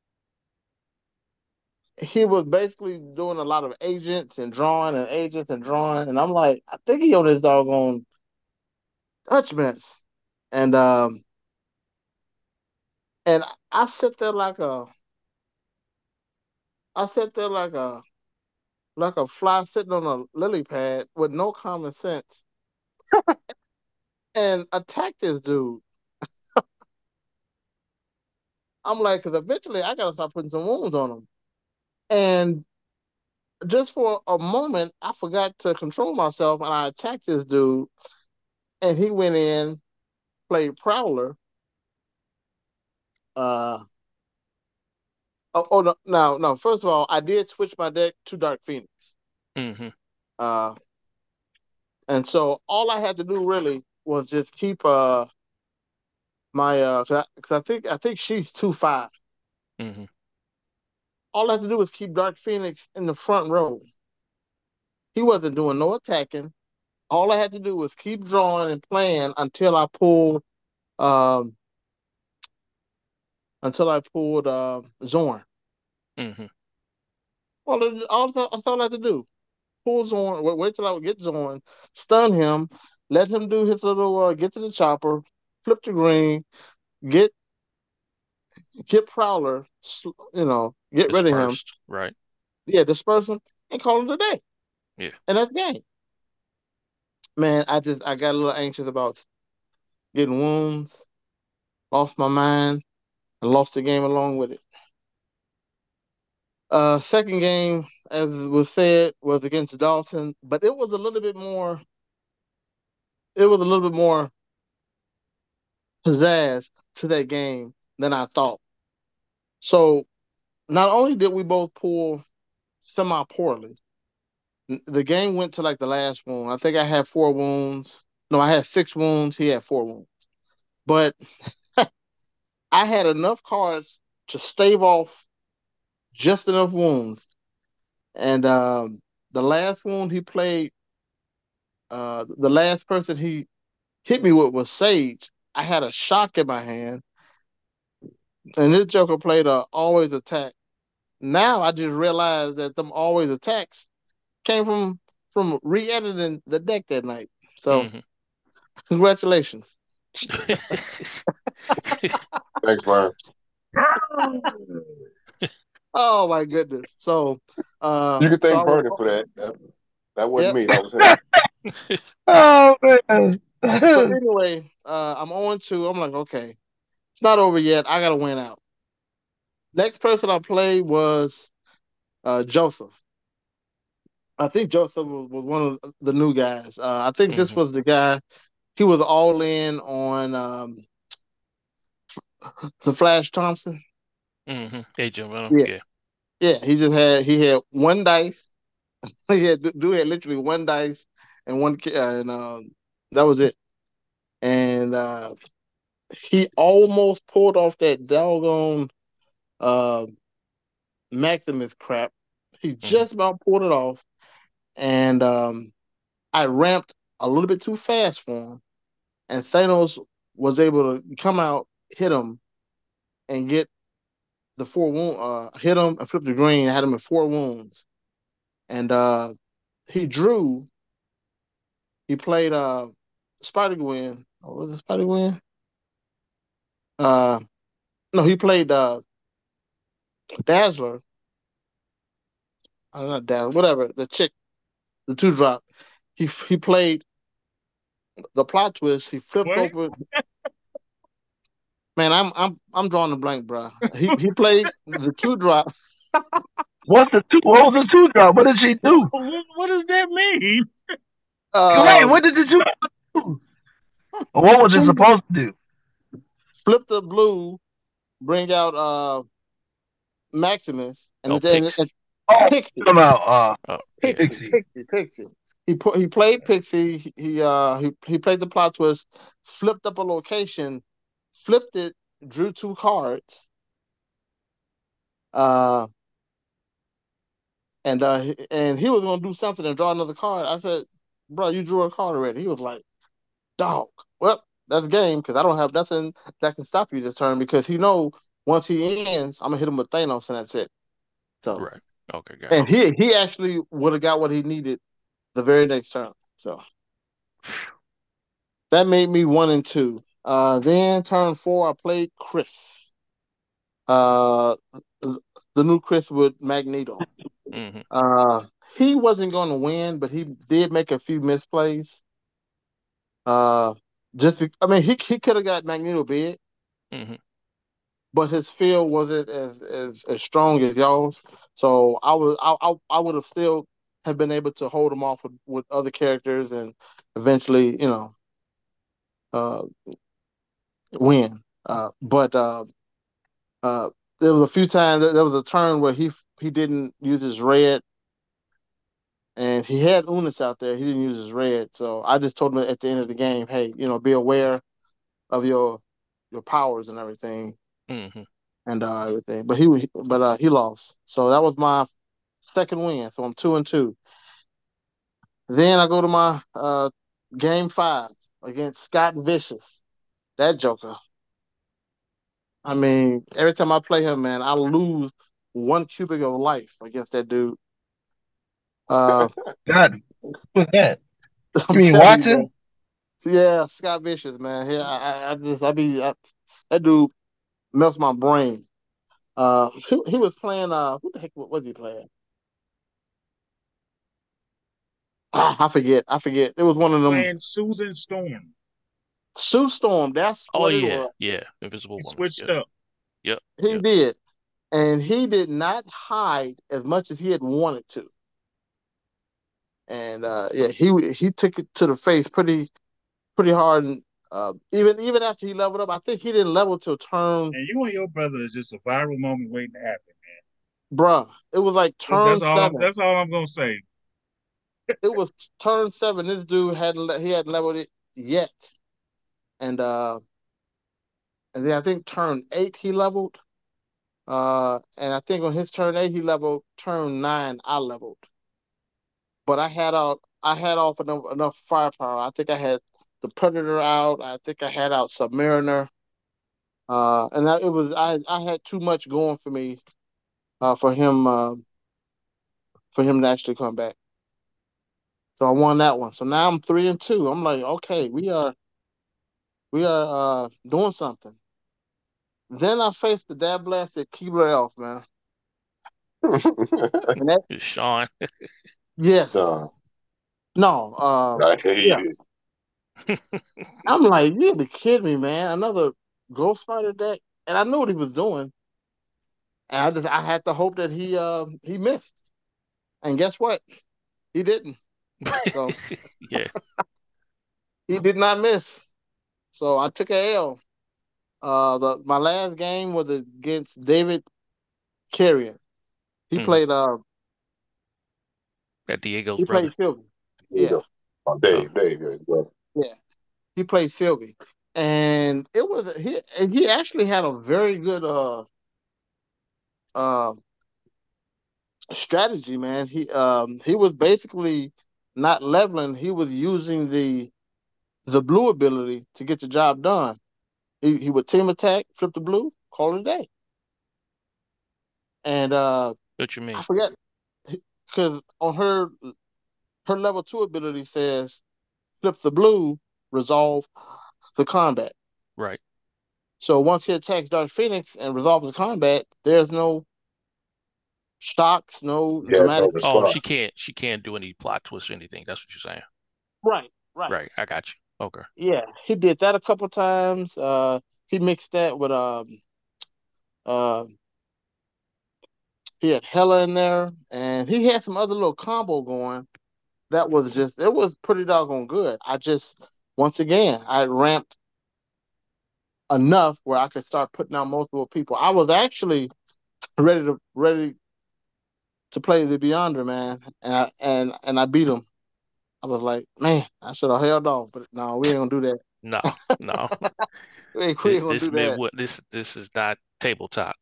he was basically doing a lot of agents and drawing and agents and drawing, and I'm like, I think he on this doggone Dutch mess, and um, and I sit there like I sat there like a fly sitting on a lily pad with no common sense and attacked this dude. I'm like, because eventually I gotta start putting some wounds on him. And just for a moment, I forgot to control myself and I attacked this dude. And he went in, played Prowler. Uh, no, no. First of all, I did switch my deck to Dark Phoenix. Mm-hmm. Uh, and so all I had to do really was just keep my because I think she's 2-5. Mm-hmm. All I had to do was keep Dark Phoenix in the front row. He wasn't doing no attacking. All I had to do was keep drawing and playing um until I pulled Zorn. Mm-hmm. That's all I had to do. Pull Zorn, wait till I would get Zorn, stun him, let him do his little get to the chopper, flip the green, get Prowler, get rid of him. Dispersed. Right. Yeah, disperse him and call it a day. Yeah. And that's game. Man, I got a little anxious about getting wounds, lost my mind, and lost the game along with it. Second game, as was said, was against Dawson, but it was a little bit more. It was a little bit more pizzazz to that game than I thought. So not only did we both pull semi poorly, the game went to like the last wound. I think I had 4 wounds. No, I had 6 wounds. He had 4 wounds. But I had enough cards to stave off just enough wounds. And the last wound he played, the last person he hit me with was Sage. I had a shock in my hand, and this Joker played a always attack. Now I just realized that them always attacks came from re-editing the deck that night. So Mm-hmm. congratulations. Thanks, Brian. Oh my goodness. So You can so thank I was Vernon for that. That wasn't yep. me. That was him. Oh man. So anyway, I'm on 2. I'm like, okay, it's not over yet. I gotta win out. Next person I played was Joseph. I think Joseph was one of the new guys. I think this Mm-hmm. was the guy. He was all in on the Flash Thompson. Mm-hmm. Agent Venom. Yeah, Yeah. yeah. He had 1 dice. Dude had literally 1 dice and and that was it. And he almost pulled off that doggone uh, Maximus crap. He Mm-hmm. just about pulled it off, and I ramped a little bit too fast for him, and Thanos was able to come out, hit him, and get the 4 wound. Hit him and flip the green. Had him in 4 wounds, and he drew. He played Spider Gwen. Oh, was it Spider Gwen? Uh, no, he played Dazzler. Not Dazzler, whatever. The chick, the 2-drop. He played the plot twist. He flipped What? over. Man, I'm drawing a blank, bro. He played the 2-drop. What was the 2 drop? What did she do? What does that mean? Wait, Um, what did the 2 do? Or what was it she supposed to do? flipped the blue, bring out Maximus, Oh, Pix. and Oh, Pixie, come out, Oh, yeah. Pixie. Pixie. He played Pixie. He played the plot twist, flipped up a location, flipped it, drew 2 cards. Uh, and he was gonna do something and draw another card. I said, "Bro, you drew a card already." He was like, "Dog, well, that's game because I don't have nothing that can stop you this turn because he know once he ends, I'm gonna hit him with Thanos and that's it." So, Right. Okay, got and you. he actually would have got what he needed the very next turn. So that made me 1-2. Then turn 4, I played Chris. Uh, the new Chris with Magneto. Hmm. Uh, he wasn't going to win, but he did make a few misplays. Uh, I mean, he could have got Magneto big, Hmm. but his field wasn't as strong as y'all's. So I would have still have been able to hold him off with other characters and eventually, uh, win. But there was a few times there was a turn where he didn't use his red, and he had Unis out there. He didn't use his red, so I just told him at the end of the game, hey, be aware of your powers and everything Hmm. and everything. But he lost, so that was my second win. So I'm 2-2. Then I go to my game 5 against Scott Vicious. That Joker. I mean, every time I play him, man, I lose 1 cubic of life against that dude. Uh, God, what's that? I'm You mean telling you, man. Watson? Yeah, Scott Vicious, man. That dude melts my brain. He was playing. Who the heck was he playing? I forget. I forget. It was one of them. Playing Susan Storm. Sue Storm. That's Oh what it yeah, was. yeah. Invisible He Woman. switched Yep, up. yep, He yep. did, and he did not hide as much as he had wanted to. And yeah, he took it to the face pretty hard. And even after he leveled up, I think he didn't level till turn, And you and your brother is just a viral moment waiting to happen. bruh. It was like turn That's all. seven. That's all I'm gonna say. It was turn seven. This dude hadn't leveled it yet, and then I think turn 8 he leveled. And I think on his turn 8 he leveled. Turn 9 I leveled, but I had off enough firepower. I think I had the Predator out. I think I had out Submariner. And it was I had too much going for me for him to actually come back. So I won that one. So now I'm 3-2. I'm like, okay, we are doing something. Then I faced the dad blasted Keebler Elf, man. And that Sean. yes. Nah, No, I hate yeah. it. I'm like, you be kidding me, man. Another Ghost Rider deck. And I knew what he was doing. And I had to hope that he missed. And guess what? He didn't. So Yeah. he did not miss. So I took a L. My last game was against David Carrion. He Hmm. played That Diego's he played brother. Sylvie. There you Yeah, go. Oh, Oh, Dave, yeah, bro. yeah. He played Sylvie. And he actually had a very good uh strategy, man. He was basically not leveling, he was using the blue ability to get the job done. He would team attack, flip the blue, call it a day. And what you I mean? forget because on her level 2 ability says flip the blue, resolve the combat. Right. So once he attacks Dark Phoenix and resolves the combat, there's no shocks, no He has no dramatic. Oh, she response. can't. She can't do any plot twists or anything. That's what you're saying. Right, right. Right. I got you. Okay. Yeah, he did that a couple times. He mixed that with uh, he had Hella in there, and he had some other little combo going. That was it was pretty doggone good. Once again, I ramped enough where I could start putting out multiple people. I was actually ready to play the Beyonder, man, and I beat him. I was like, man, I should have held off, but no, we ain't gonna do No. No. that. We ain't gonna This do that. Midwest. This is not tabletop.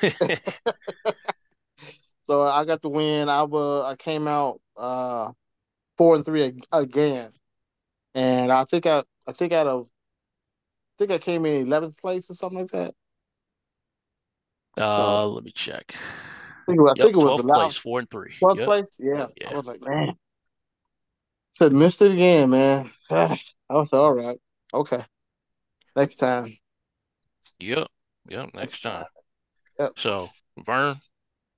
So I got the win. I came out 4-3 again, and I think I came in 11th place or something like that. So Let me check. I Yep. think it was the 12th last place. 4-3. 12th Yep. place. Yeah, I Yeah. was like, man, said missed it again, man. I was all right. Okay, next time. Yep. Yep. Next Next time. time. Yep. So, Vern.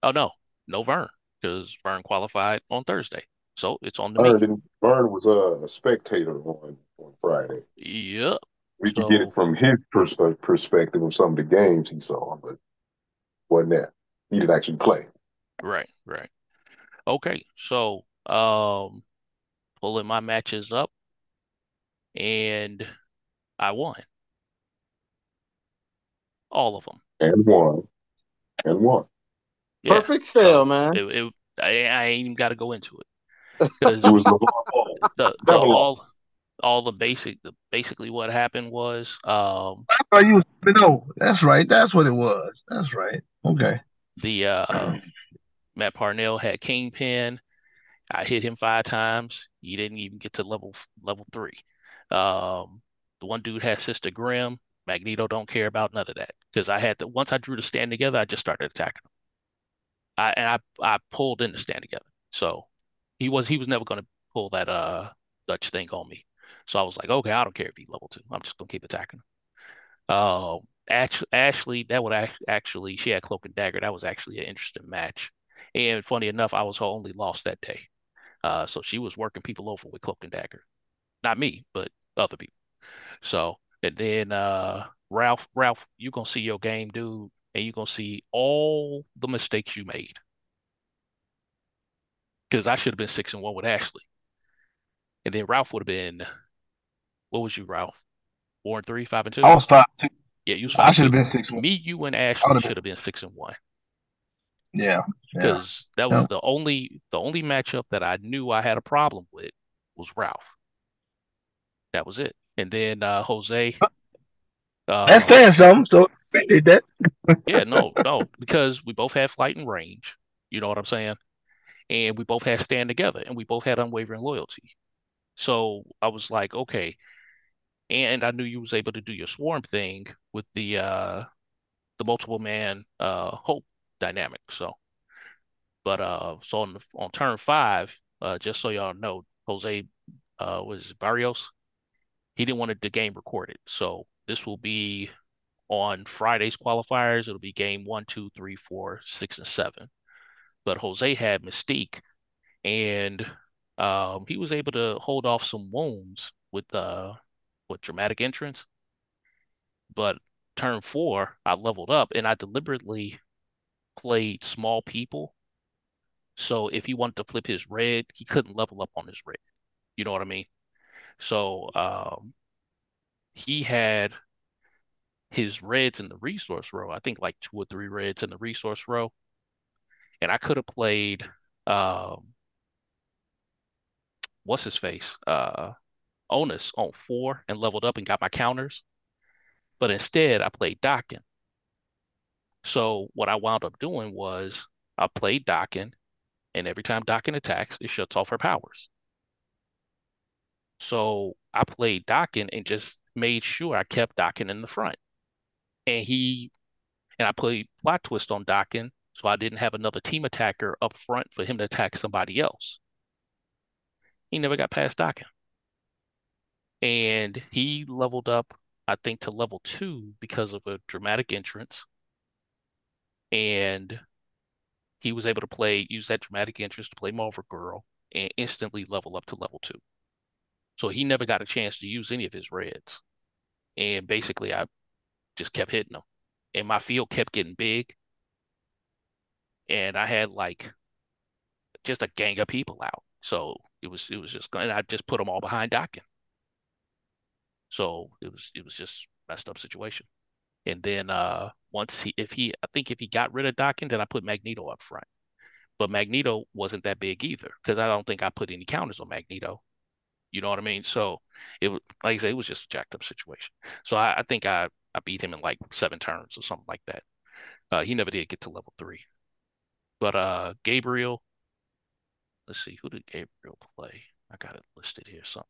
Oh no Vern, because Vern qualified on Thursday, so it's on to me. Vern was a spectator on Friday. Yep. We could get it So from his perspective of some of the games he saw, but wasn't that he didn't actually play. right, right. Okay, so pulling my matches up, and I won all of them. And won. And won. Yeah. Perfect So sale, man. I ain't even got to go into it It because was LeVar Ball. the Never lost. all basically what happened was Oh, you no, that's right. That's what it was. That's right. Okay. the Matt Parnell had Kingpin. I hit him 5 times. He didn't even get to level three. The one dude had Sister Grimm. Magneto don't care about none of that because I had to once I drew the stand together, I just started attacking him. I pulled in the stand together. So he was never gonna pull that Dutch thing on me. So I was like, okay, I don't care if he's level two. I'm just gonna keep attacking him. Ashley, that would actually she had Cloak and Dagger. That was actually an interesting match. And funny enough, I was her only loss that day. So she was working people over with Cloak and Dagger. Not me, but other people. So and then Ralph, you gonna see your game, dude, and you gonna see all the mistakes you made. Because I should have been 6-1 with Ashley. And then Ralph would have been, what was you, Ralph? 4-3, 5-2? I was 5-2. Yeah, you was I five should have two. been 6-1. Me, you, and I would Ashley have should been. have been 6-1. Yeah. Yeah. Because that was Yeah. the only matchup that I knew I had a problem with was Ralph. That was it. And then Jose, That's um, saying something. So we did that. yeah, no, because we both had flight and range. You know what I'm saying? And we both had stand together, and we both had unwavering loyalty. So I was like, okay. And I knew you was able to do your swarm thing with the multiple man hope dynamic. So, but so on turn five, just so y'all know, Jose was Barrios. He didn't want the game recorded, so this will be on Friday's qualifiers. It'll be game 1, 2, 3, 4, 6, and 7. But Jose had Mystique, and he was able to hold off some wounds with dramatic entrance. But turn four, I leveled up, and I deliberately played small people. So if he wanted to flip his red, he couldn't level up on his red. You know what I mean? So he had his reds in the resource row. I think like 2 or 3 reds in the resource row, and I could have played um, what's his face, Onus on 4 and leveled up and got my counters. But instead, I played Dokken. So what I wound up doing was I played Dokken, and every time Dokken attacks, it shuts off her powers. So I played Dokken and just made sure I kept Dokken in the front. And I played plot twist on Dokken, so I didn't have another team attacker up front for him to attack somebody else. He never got past Dokken. And he leveled up, I think, to level 2 because of a dramatic entrance. And he was able to use that dramatic entrance to play Marvel Girl and instantly level up to level 2. So he never got a chance to use any of his reds. And basically, I just kept hitting him. And my field kept getting big. And I had like just a gang of people out. So it was just, and I just put them all behind Dokken. So it was just messed up situation. And then once I think if he got rid of Dokken, then I put Magneto up front. But Magneto wasn't that big either because I don't think I put any counters on Magneto. You know what I mean? So it was like I said, it was just a jacked up situation. So I think I beat him in like 7 turns or something like that. He never did get to level 3. But Gabriel, let's see, who did Gabriel play? I got it listed here. Something.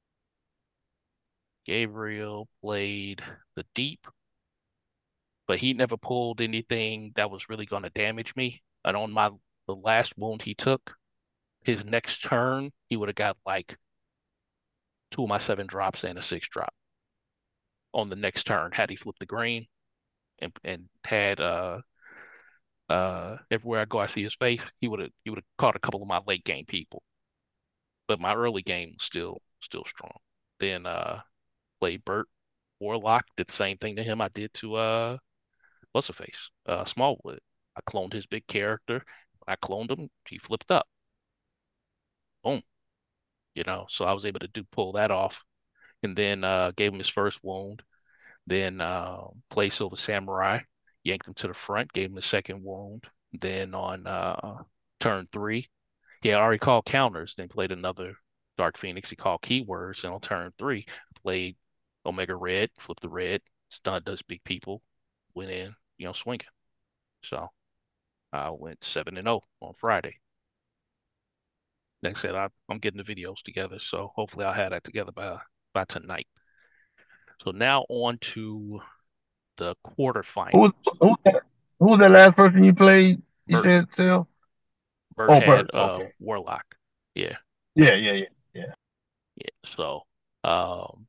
Gabriel played the Deep, but he never pulled anything that was really going to damage me. And on the last wound he took, his next turn, he would have got like 2 of my 7 drops and a 6 drop on the next turn had he flipped the green and had Everywhere I go, I see his face. He would have caught a couple of my late game people, but my early game was still strong. Then played Burt Warlock. Did the same thing to him I did to what's her face Smallwood. I cloned his big character. When I cloned him, he flipped up. Boom. So I was able to pull that off, and then gave him his first wound. Then played Silver Samurai, yanked him to the front, gave him a second wound. Then on turn three, he had already called counters, then played another Dark Phoenix. He called keywords, and on turn three, played Omega Red, flipped the red, stunned does big people, went in, swinging. So I went 7-0 on Friday. Like I said, I'm getting the videos together, so hopefully I'll have that together by tonight. So now on to the quarterfinals. Who was that last person you played? You Burt, said Sil? Burt Oh, had Burt. Okay. Warlock. Yeah, Yeah. yeah. Um,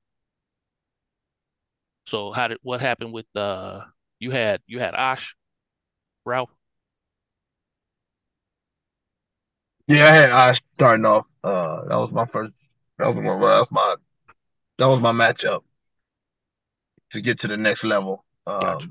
so what happened with you had Ash, Ralph? Yeah, I had eyes starting off. That was my first. That was my matchup to get to the next level. Gotcha.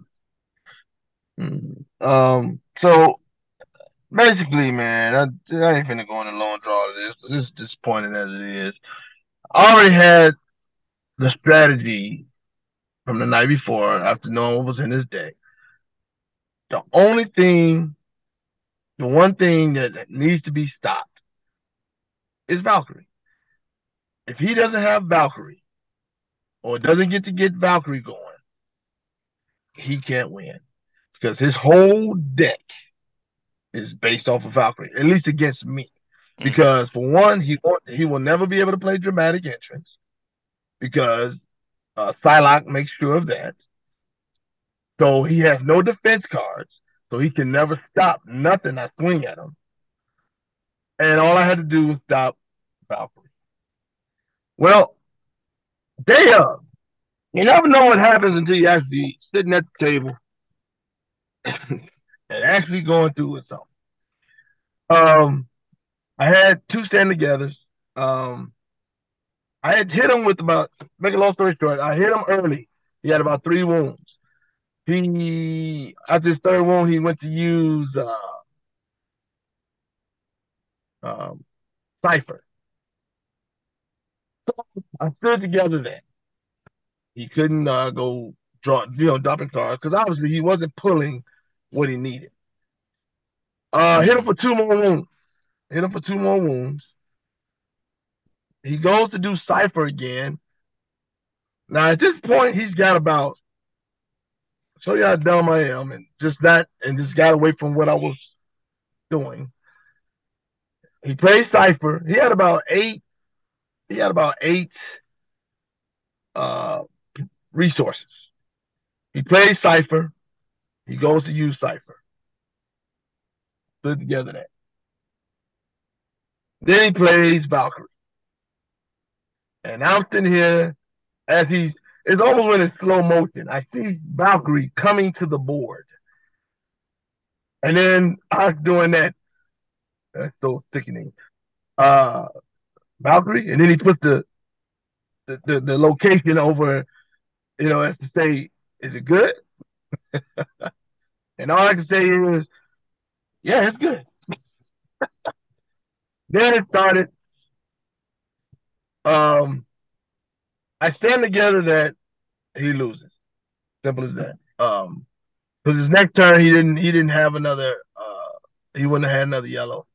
So basically, man, I ain't finna go on a long draw of this. This is disappointing as it is. I already had the strategy from the night before after knowing what was in his deck. The only thing, the one thing that needs to be stopped is Valkyrie. If he doesn't have Valkyrie or doesn't get Valkyrie going, he can't win because his whole deck is based off of Valkyrie, at least against me. Because for one, he will never be able to play dramatic entrance because Psylocke makes sure of that. So he has no defense cards, so he can never stop nothing I swing at him. And all I had to do was stop Valkyrie. Well, damn, you never know what happens until you actually sitting at the table and actually going through with something. I had two stand togethers. I had hit him with about, make a long story short, I hit him early. He had about 3 wounds. After his third wound, he went to use Cypher. So I stood together then. He couldn't go dropping cards because obviously he wasn't pulling what he needed. Hit him for 2 more wounds. He goes to do Cypher again. Now at this point, he's got about, show you how dumb I am, and just got away from what I was doing. He played Cypher. He had about eight resources. He plays Cypher. He goes to use Cypher. Put together that. Then he plays Valkyrie. And I'm sitting here as it's almost when it's slow motion. I see Valkyrie coming to the board. And then I was doing that. That's so sickening. Valkyrie. And then he put the location over, as to say, is it good? And all I can say is, yeah, it's good. Then it started. I stand together that he loses. Simple as that. Because his next turn he didn't have another. He wouldn't have had another yellow.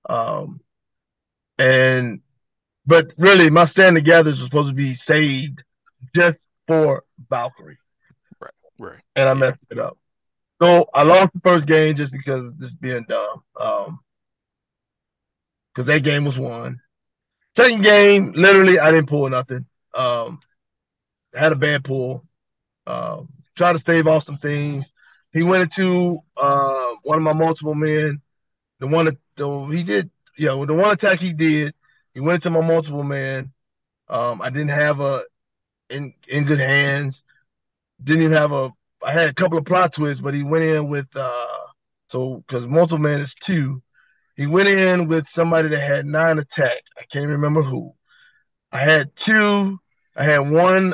But really, my stand together was supposed to be saved just for Valkyrie. Right. And I messed it up. So I lost the first game just because of this being dumb. Because that game was won. Second game, literally, I didn't pull nothing. I had a bad pull. Tried to save off some things. He went into one of my multiple men. The one attack he did, he went into my multiple man. I didn't have in good hands. Didn't even have I had a couple of plot twists, but he went in with So because multiple man is 2, he went in with somebody that had 9 attack. I can't remember who. I had 2. I had one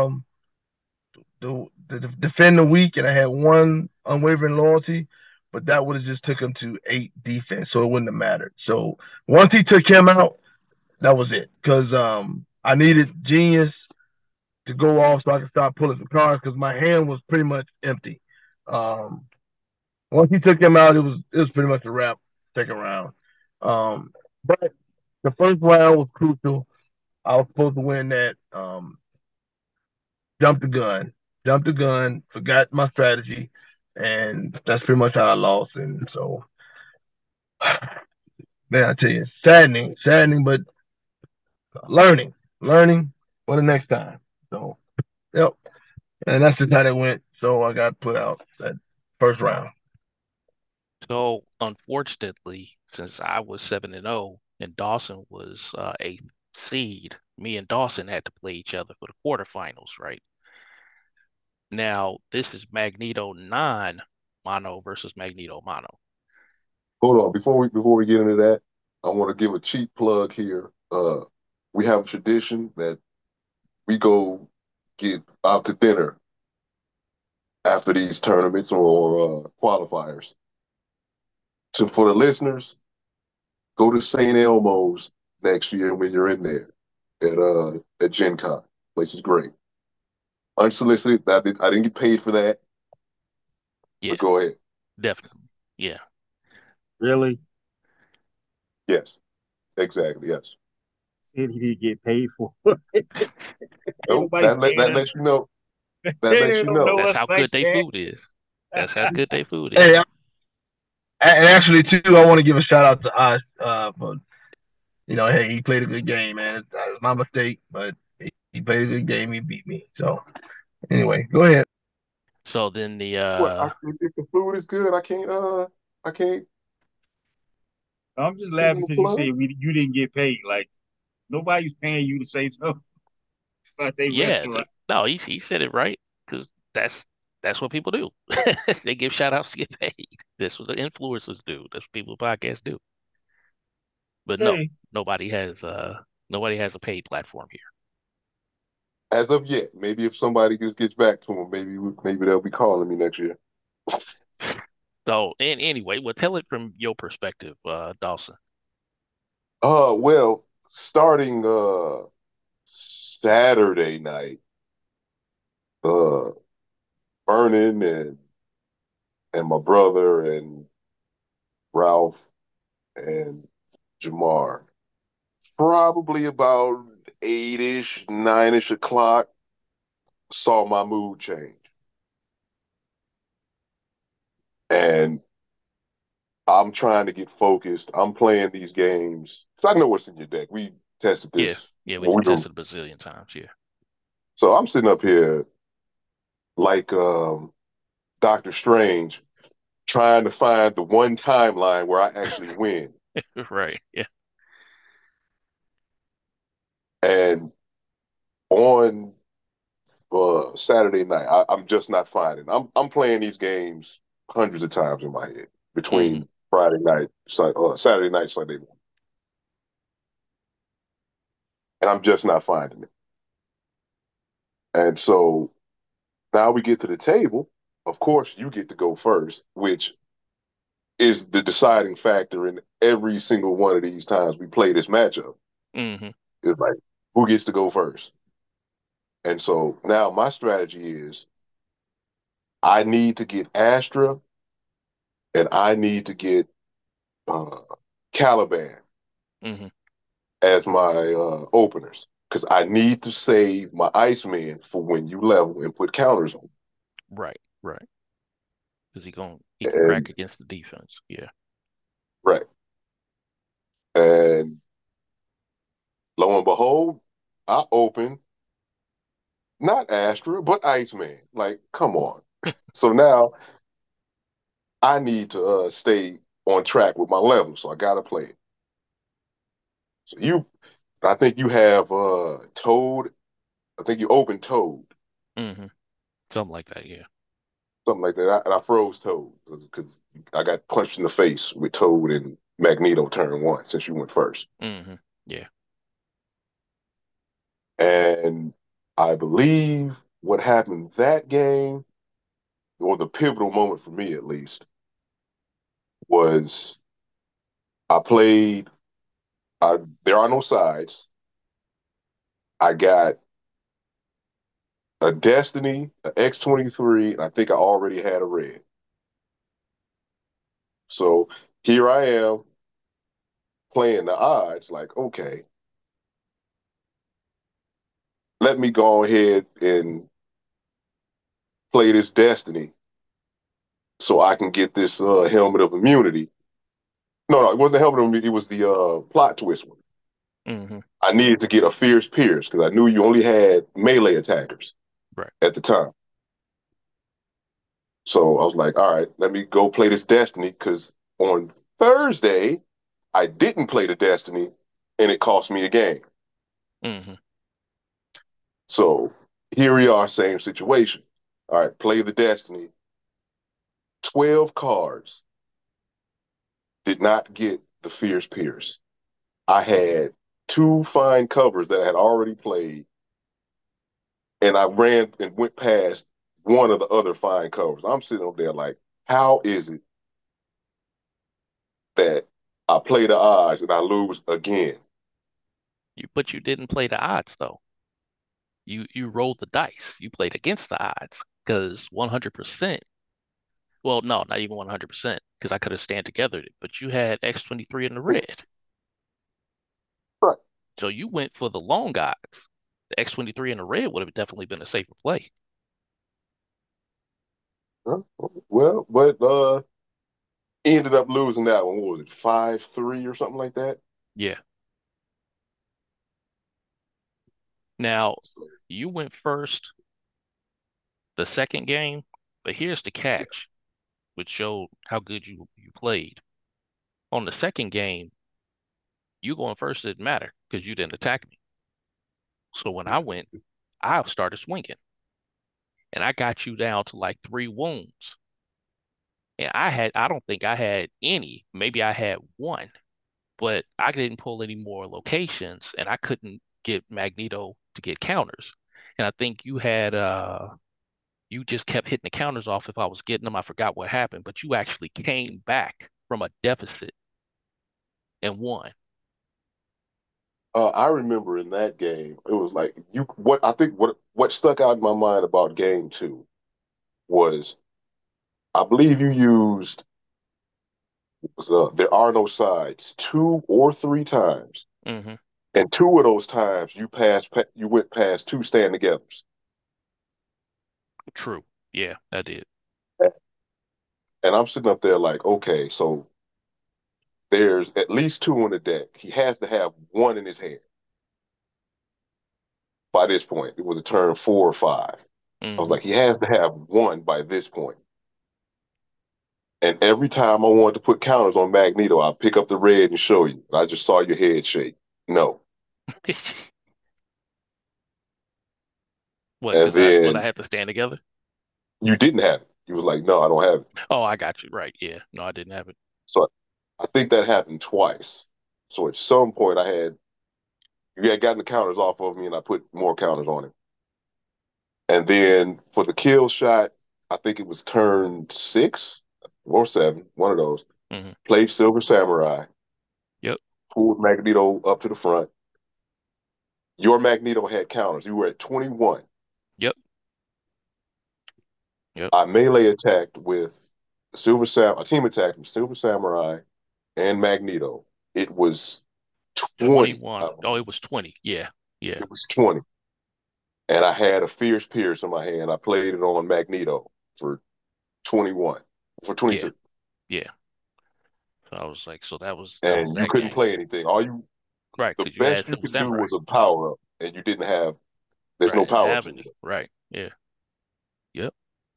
the defend the weak, and I had 1 unwavering loyalty. But that would have just took him to 8 defense, so it wouldn't have mattered. So once he took him out, that was it. Because I needed genius to go off so I could start pulling some cards because my hand was pretty much empty. Um, Once he took him out, it was pretty much a wrap. Second round, but the first round was crucial. I was supposed to win that. Jumped the gun, forgot my strategy, and that's pretty much how I lost. And so, man, I tell you, saddening, but learning, learning for the next time. So, yep, and that's just how that went. So I got put out that first round. So unfortunately, since I was 7-0 and Dawson was eighth seed, me and Dawson had to play each other for the quarterfinals, right? Now this is Magneto 9 mono versus Magneto mono. Hold on, before we get into that, I want to give a cheap plug here. We have a tradition that we go get out to dinner after these tournaments or qualifiers. So for the listeners, go to St. Elmo's next year when you're in there at Gen Con. Place is great. Unsolicited. I didn't get paid for that, Yeah, but go ahead. definitely. Yeah. Really? Yes, exactly. Yes. Said he didn't get paid for. Ain't Nope. nobody That paying us. lets you know. That They lets you don't know. know That's us how like good they that. food is. That's how good they food is. Hey, and actually too, I want to give a shout out to Osh. For, hey, he played a good game, man. It's my mistake, but he played a good game. He beat me. So anyway, go ahead. So then the What? If the food is good, I can't I'm just give laughing him a because you plug. said you didn't get paid. Like nobody's paying you to say something about their yeah, restaurant. no, he said it right because that's what people do. They give shout outs to get paid. That's what the influencers do. That's what people with podcasts do. But no, Hey, nobody has nobody has a paid platform here. As of yet, maybe if somebody gets back to him, maybe they'll be calling me next year. So and anyway, well tell it from your perspective, Dawson. Well, starting Saturday night, uh, Vernon and my brother and Ralph and Jamar, probably about 8-ish, 9-ish o'clock, saw my mood change. And I'm trying to get focused. I'm playing these games. Because I know what's in your deck. We tested Yeah, this. yeah, we Well, did test it a bazillion times. Yeah. so I'm sitting up here like Doctor Strange, trying to find the one timeline where I actually win. Right. Yeah. And on Saturday night, I'm just not finding. I'm playing these games hundreds of times in my head Hmm. between Friday night, Saturday night, Sunday morning, and I'm just not finding it. And so now we get to the table. Of course, you get to go first, which is the deciding factor in every single one of these times we play this matchup. Hmm. It's like who gets to go first. And so now my strategy is I need to get Astra and I need to get uh, Caliban Hmm. as my openers because I need to save my Iceman for when you level and put counters on. Right. Right. Because he can crack And against the defense. Yeah. right. And lo and behold, I open not Astra, but Iceman. Like, come on. So now I need to stay on track with my level. So I gotta play it. So I think you have Toad. I think you open Toad. Hmm. Something like that. Yeah. something like that. And I froze Toad because I got punched in the face with Toad and Magneto turn one since you went first. Yeah. And I believe what happened that game, or the pivotal moment for me at least, was I played. There are no sides. I got a Destiny, an X-23, and I think I already had a red. So here I am playing the odds, like, okay, let me go ahead and play this Destiny so I can get this helmet of immunity. No, it wasn't the helmet of immunity, it was the plot twist one. hmm I needed to get a Fierce Pierce because I knew you only had melee attackers Right. at the time. So I was like, all right, let me go play this Destiny because on Thursday, I didn't play the Destiny and it cost me a game. hmm So here we are, same situation. All right, play the Destiny. 12 cards, did not get the Fierce Pierce. I had two fine covers that I had already played, and I ran and went past one of the other fine covers. I'm sitting over there like, how is it that I play the odds and I lose again? But you didn't play the odds though. You rolled the dice. You played against the odds because 100%. Well, no, not even 100% because I could have stand together, but you had X-23 in the red. Right. So you went for the long odds. The X-23 in the red would have definitely been a safer play. Huh? Well, but ended up losing that one. What was it, 5-3 or something like that? Yeah. Now, So, you went first the second game, but here's the yeah. catch, which showed how good you played. On the second game, you going first didn't matter because you didn't attack me. So when I went, I started swinging, and I got you down to like 3 wounds. And I don't think I had any. Maybe I had one, but I didn't pull any more locations, and I couldn't get Magneto to get counters. And I think you just kept hitting the counters off if I was getting them. I forgot what happened, but you actually came back from a deficit and won. I remember in that game, it was like you. What I think what stuck out in my mind about game two was I believe you used there are no sides 2 or 3 times, hmm and two of those times you went past two stand togethers, True. Yeah, I did. and I'm sitting up there like, okay, so there's at least two on the deck. He has to have one in his hand by this point. It was a turn 4 or 5. I was hmm like, he has to have one by this point. And every time I wanted to put counters on Magneto, I'd pick up the red and show you. I just saw your head shake. No. What? And Because I then had to stand together. you didn't have it. You was like, no, I don't have it. Oh, I got you. Right. Yeah. No, I didn't have it. So I think that happened twice. So at some point you had gotten the counters off of me and I put more counters on him. And then for the kill shot, I think it was turn 6 or 7, one of those. hmm Played Silver Samurai, Yep. pulled Magneto up to the front. Your Magneto had counters. You were at 21. Yep. Yep. I melee attacked with a team attack with Silver Samurai and Magneto. It was 20, 21. I Oh, believe. it was 20. Yeah. Yeah. It was 20. And I had a Fierce Pierce in my hand. I played it on Magneto for 21, for Yeah. 22. Yeah. So I was like, so that was And you that couldn't game. play anything. Right. The Because you had best you Silver could do Samurai. was a power up, and there's Right. no I didn't power have ups in any. it. Right. Yeah. Yep.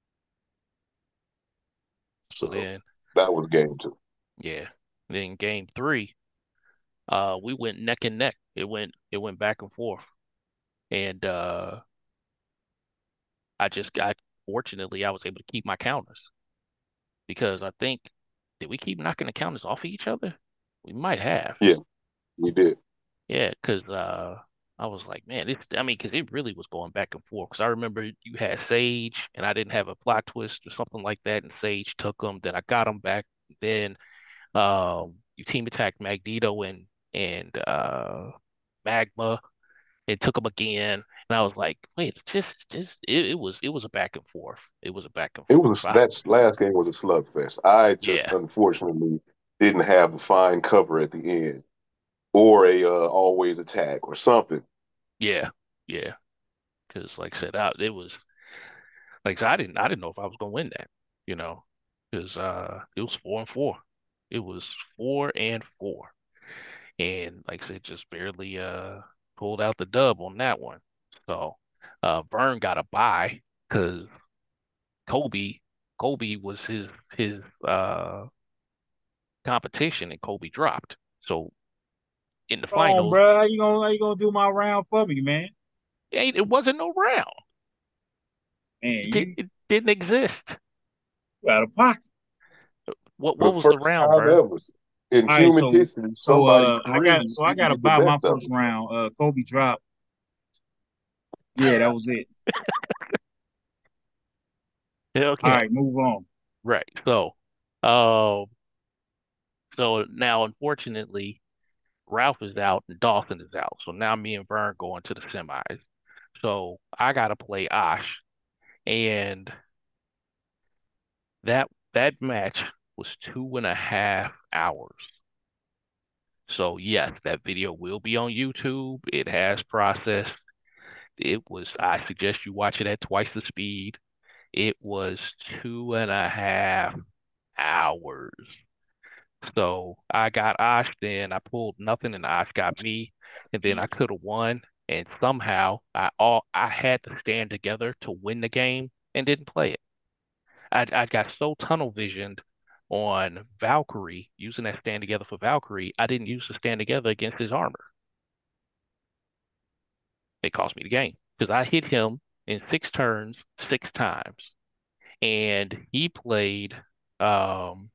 So So then, that was game two. yeah. Then game three, we went neck and neck. It went back and forth. And I just got fortunately, I was able to keep my counters because I think did we keep knocking the counters off of each other? We might have. Yeah, we did. Yeah, because I was like, man, I mean, because it really was going back and forth. Because I remember you had Sage, and I didn't have a plot twist or something like that, and Sage took them. Then I got them back. Then you team attacked Magneto and Magma. It took them again, and I was like, wait, just it was a back and forth. It was a back and It forth. was that last game was a slugfest. I just Yeah, unfortunately didn't have the fine cover at the end or a always attack or something. yeah, yeah. Because like I said, it was. Like so I didn't know if I was gonna win that, you know, because it was 4-4. It was 4-4. And like I said, just barely pulled out the dub on that one. So Vern got a bye because Kobe Kobe was his competition and Kobe dropped. So in the Come on, finals, bro. How you gonna do my round for me, man? it wasn't no round. Man, It didn't exist. you out of pocket. For What the was the first round, time Vern? ever in All right, human so history, so somebody I got three so I didn't gotta get the buy my best of first them. round. Kobe dropped. Yeah, that was it. All Okay, right, move on. right. Uh, so now unfortunately, Ralph is out and Dawson is out. So now me and Vern going to the semis. So I gotta play Ash, and that match was 2.5 hours. So yes, that video will be on YouTube. It has processed. It was, I suggest you watch it at twice the speed. It was 2.5 hours. So I got Osh, then I pulled nothing, and Osh got me, and then I could have won. And somehow I had to stand together to win the game and didn't play it. I got so tunnel visioned on Valkyrie, using that stand together for Valkyrie, I didn't use the stand together against his armor. It cost me the game because I hit him in 6 turns 6 times, and he played um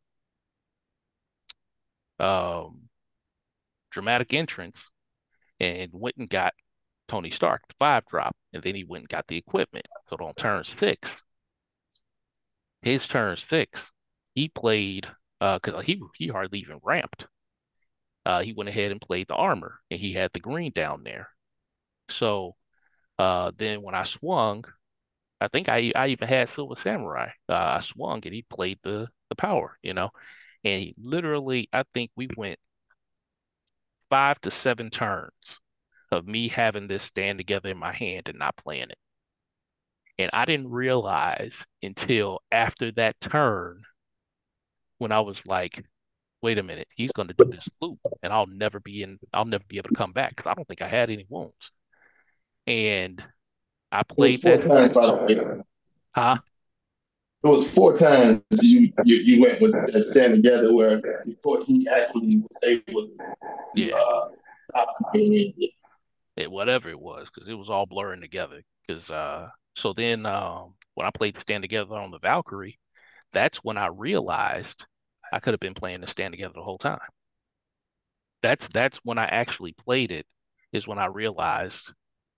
um dramatic entrance and went and got Tony Stark, the 5 drop, and then he went and got the equipment. So on turn six, his turn six, he played because he hardly even ramped. He went ahead and played the armor, and he had the green down there. So then when I swung, I think I even had Silver Samurai. I swung and he played the power, and he literally I think we went 5 to 7 turns of me having this stand together in my hand and not playing it. And I didn't realize until after that turn when I was like, wait a minute, he's going to do this loop and I'll never be able to come back because I don't think I had any wounds. And I It was played four that, times, by the way. huh? It was 4 times you went with that stand together where before he actually was able to Yeah, stop him. whatever it was, because it was all blurring together. Because so then when I played the stand together on the Valkyrie, that's when I realized I could have been playing the stand together the whole time. That's when I actually played it, is when I realized,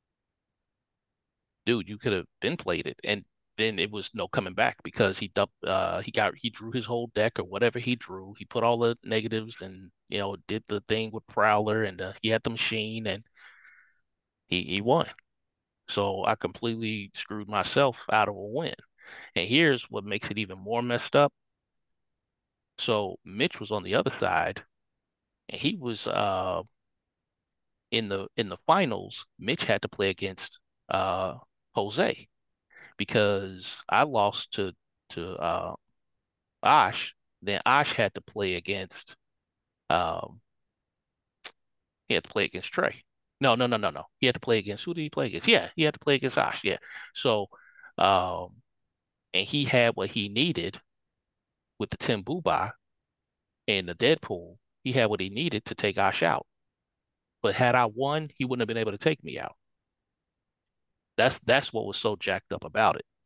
dude, you could have been played it, and then it was no coming back because he drew his whole deck or whatever he drew. He put all the negatives and did the thing with Prowler and he had the machine and he won. So I completely screwed myself out of a win. And here's what makes it even more messed up. So Mitch was on the other side, and he was in the finals. Mitch had to play against uh Jose because I lost to Ash. Then Ash had to play against um he had to play against Trey. No, no, no, no, no. He had to play against, who did he play against? Yeah, he had to play against Ash. Yeah. So um and he had what he needed with the Tim Bubai and the Deadpool. He had what he needed to take Ash out. But had I won, he wouldn't have been able to take me out. That's what was so jacked up about it.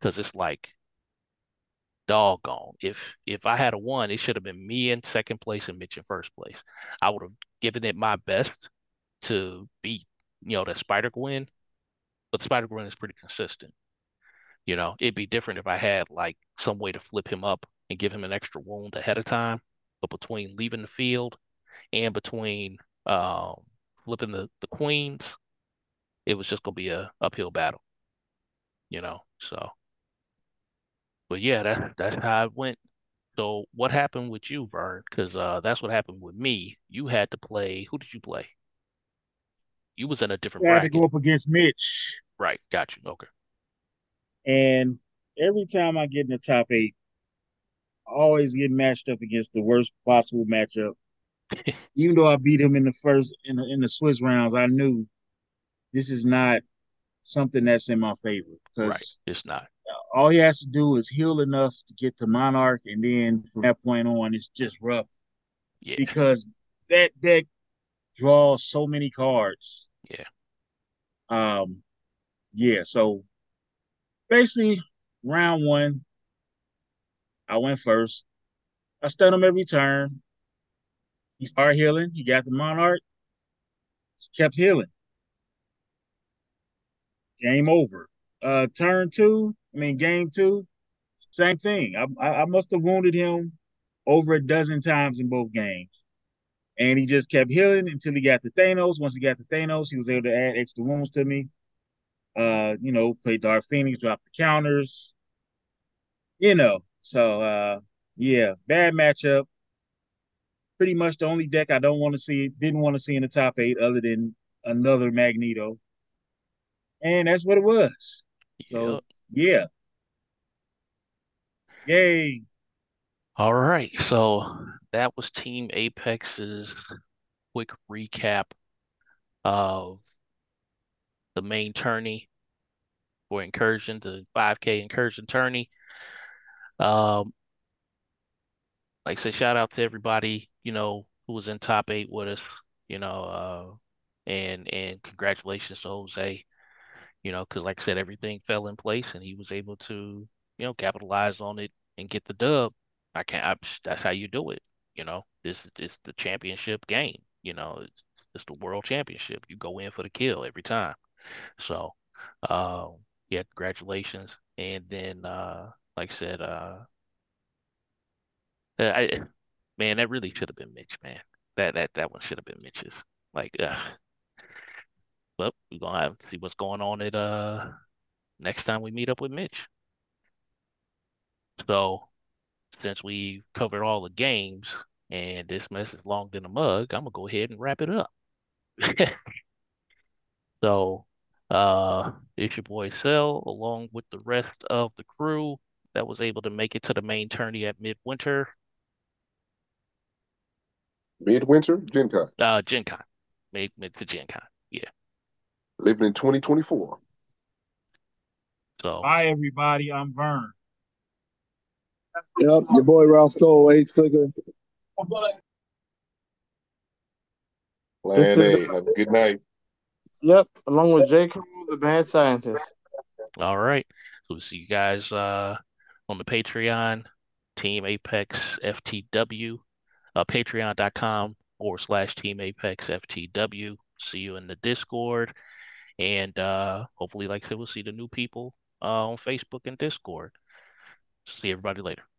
because it's like doggone. If I had a won, it should have been me in second place and Mitch in first place. I would have given it my best to beat, that Spider Gwen, but Spider Gwen is pretty consistent. It'd be different if I had like some way to flip him up and give him an extra wound ahead of time. But between leaving the field and between um, flipping the queens, it was just gonna be a uphill battle. So, but yeah, that's how it went. So, what happened with you, Vern? Because that's what happened with me. You had to play. Who did you play? You was in a different I had to bracket, go up against Mitch, right? Got you. Okay. and every time I get in the top 8, I always get matched up against the worst possible matchup. Even though I beat him in the first in the Swiss rounds, I knew this is not something that's in my favor Right. because It's not. all he has to do is heal enough to get to Monarch, and then from that point on, it's just rough Yeah. because that deck draws so many cards. Yeah. Um, yeah. So basically, round 1, I went first. I stun him every turn. He started healing. He got the Monarch. Kept healing. Game over. Turn 2. I mean, game 2. Same thing. I must have wounded him over a dozen times in both games. And he just kept healing until he got the Thanos. Once he got the Thanos, he was able to add extra wounds to me. Play Dark Phoenix, drop the counters. So yeah, bad matchup. Pretty much the only deck I didn't want to see in the top 8 other than another Magneto. And that's what it was. So Yep. yeah. Yay. All right. So that was Team Apex's quick recap of the main tourney for Incursion, the 5K Incursion tourney. Um, like I said, shout out to everybody, who was in top 8 with us, and congratulations to Jose, because like I said, everything fell in place and he was able to, capitalize on it and get the dub. That's how you do it. This is the championship game. It's the world championship. You go in for the kill every time. So, uh, yeah, congratulations. And then, like I said, I man, that really should have been Mitch, man. That one should have been Mitch's. Like, but we're gonna have to see what's going on at next time we meet up with Mitch. So, since we covered all the games and this mess is longer than a mug, I'm gonna go ahead and wrap it up. So, it's your boy Cell, along with the rest of the crew that was able to make it to the main tourney at Midwinter, Midwinter, Gen Con, Gen Con, made to Gen Con. Yeah. living in 2024. So, Bye everybody. I'm Vern. Yep, your boy Ralph Cole, Ace Clicker. This Plan is A. Have a good night. Yep, along with J. Cole, the bad scientist. all right. So we'll see you guys on the Patreon, Team Apex FTW, patreon.com/Team Apex FTW. See you in the Discord. And hopefully, like I said, we'll see the new people on Facebook and Discord. See everybody later.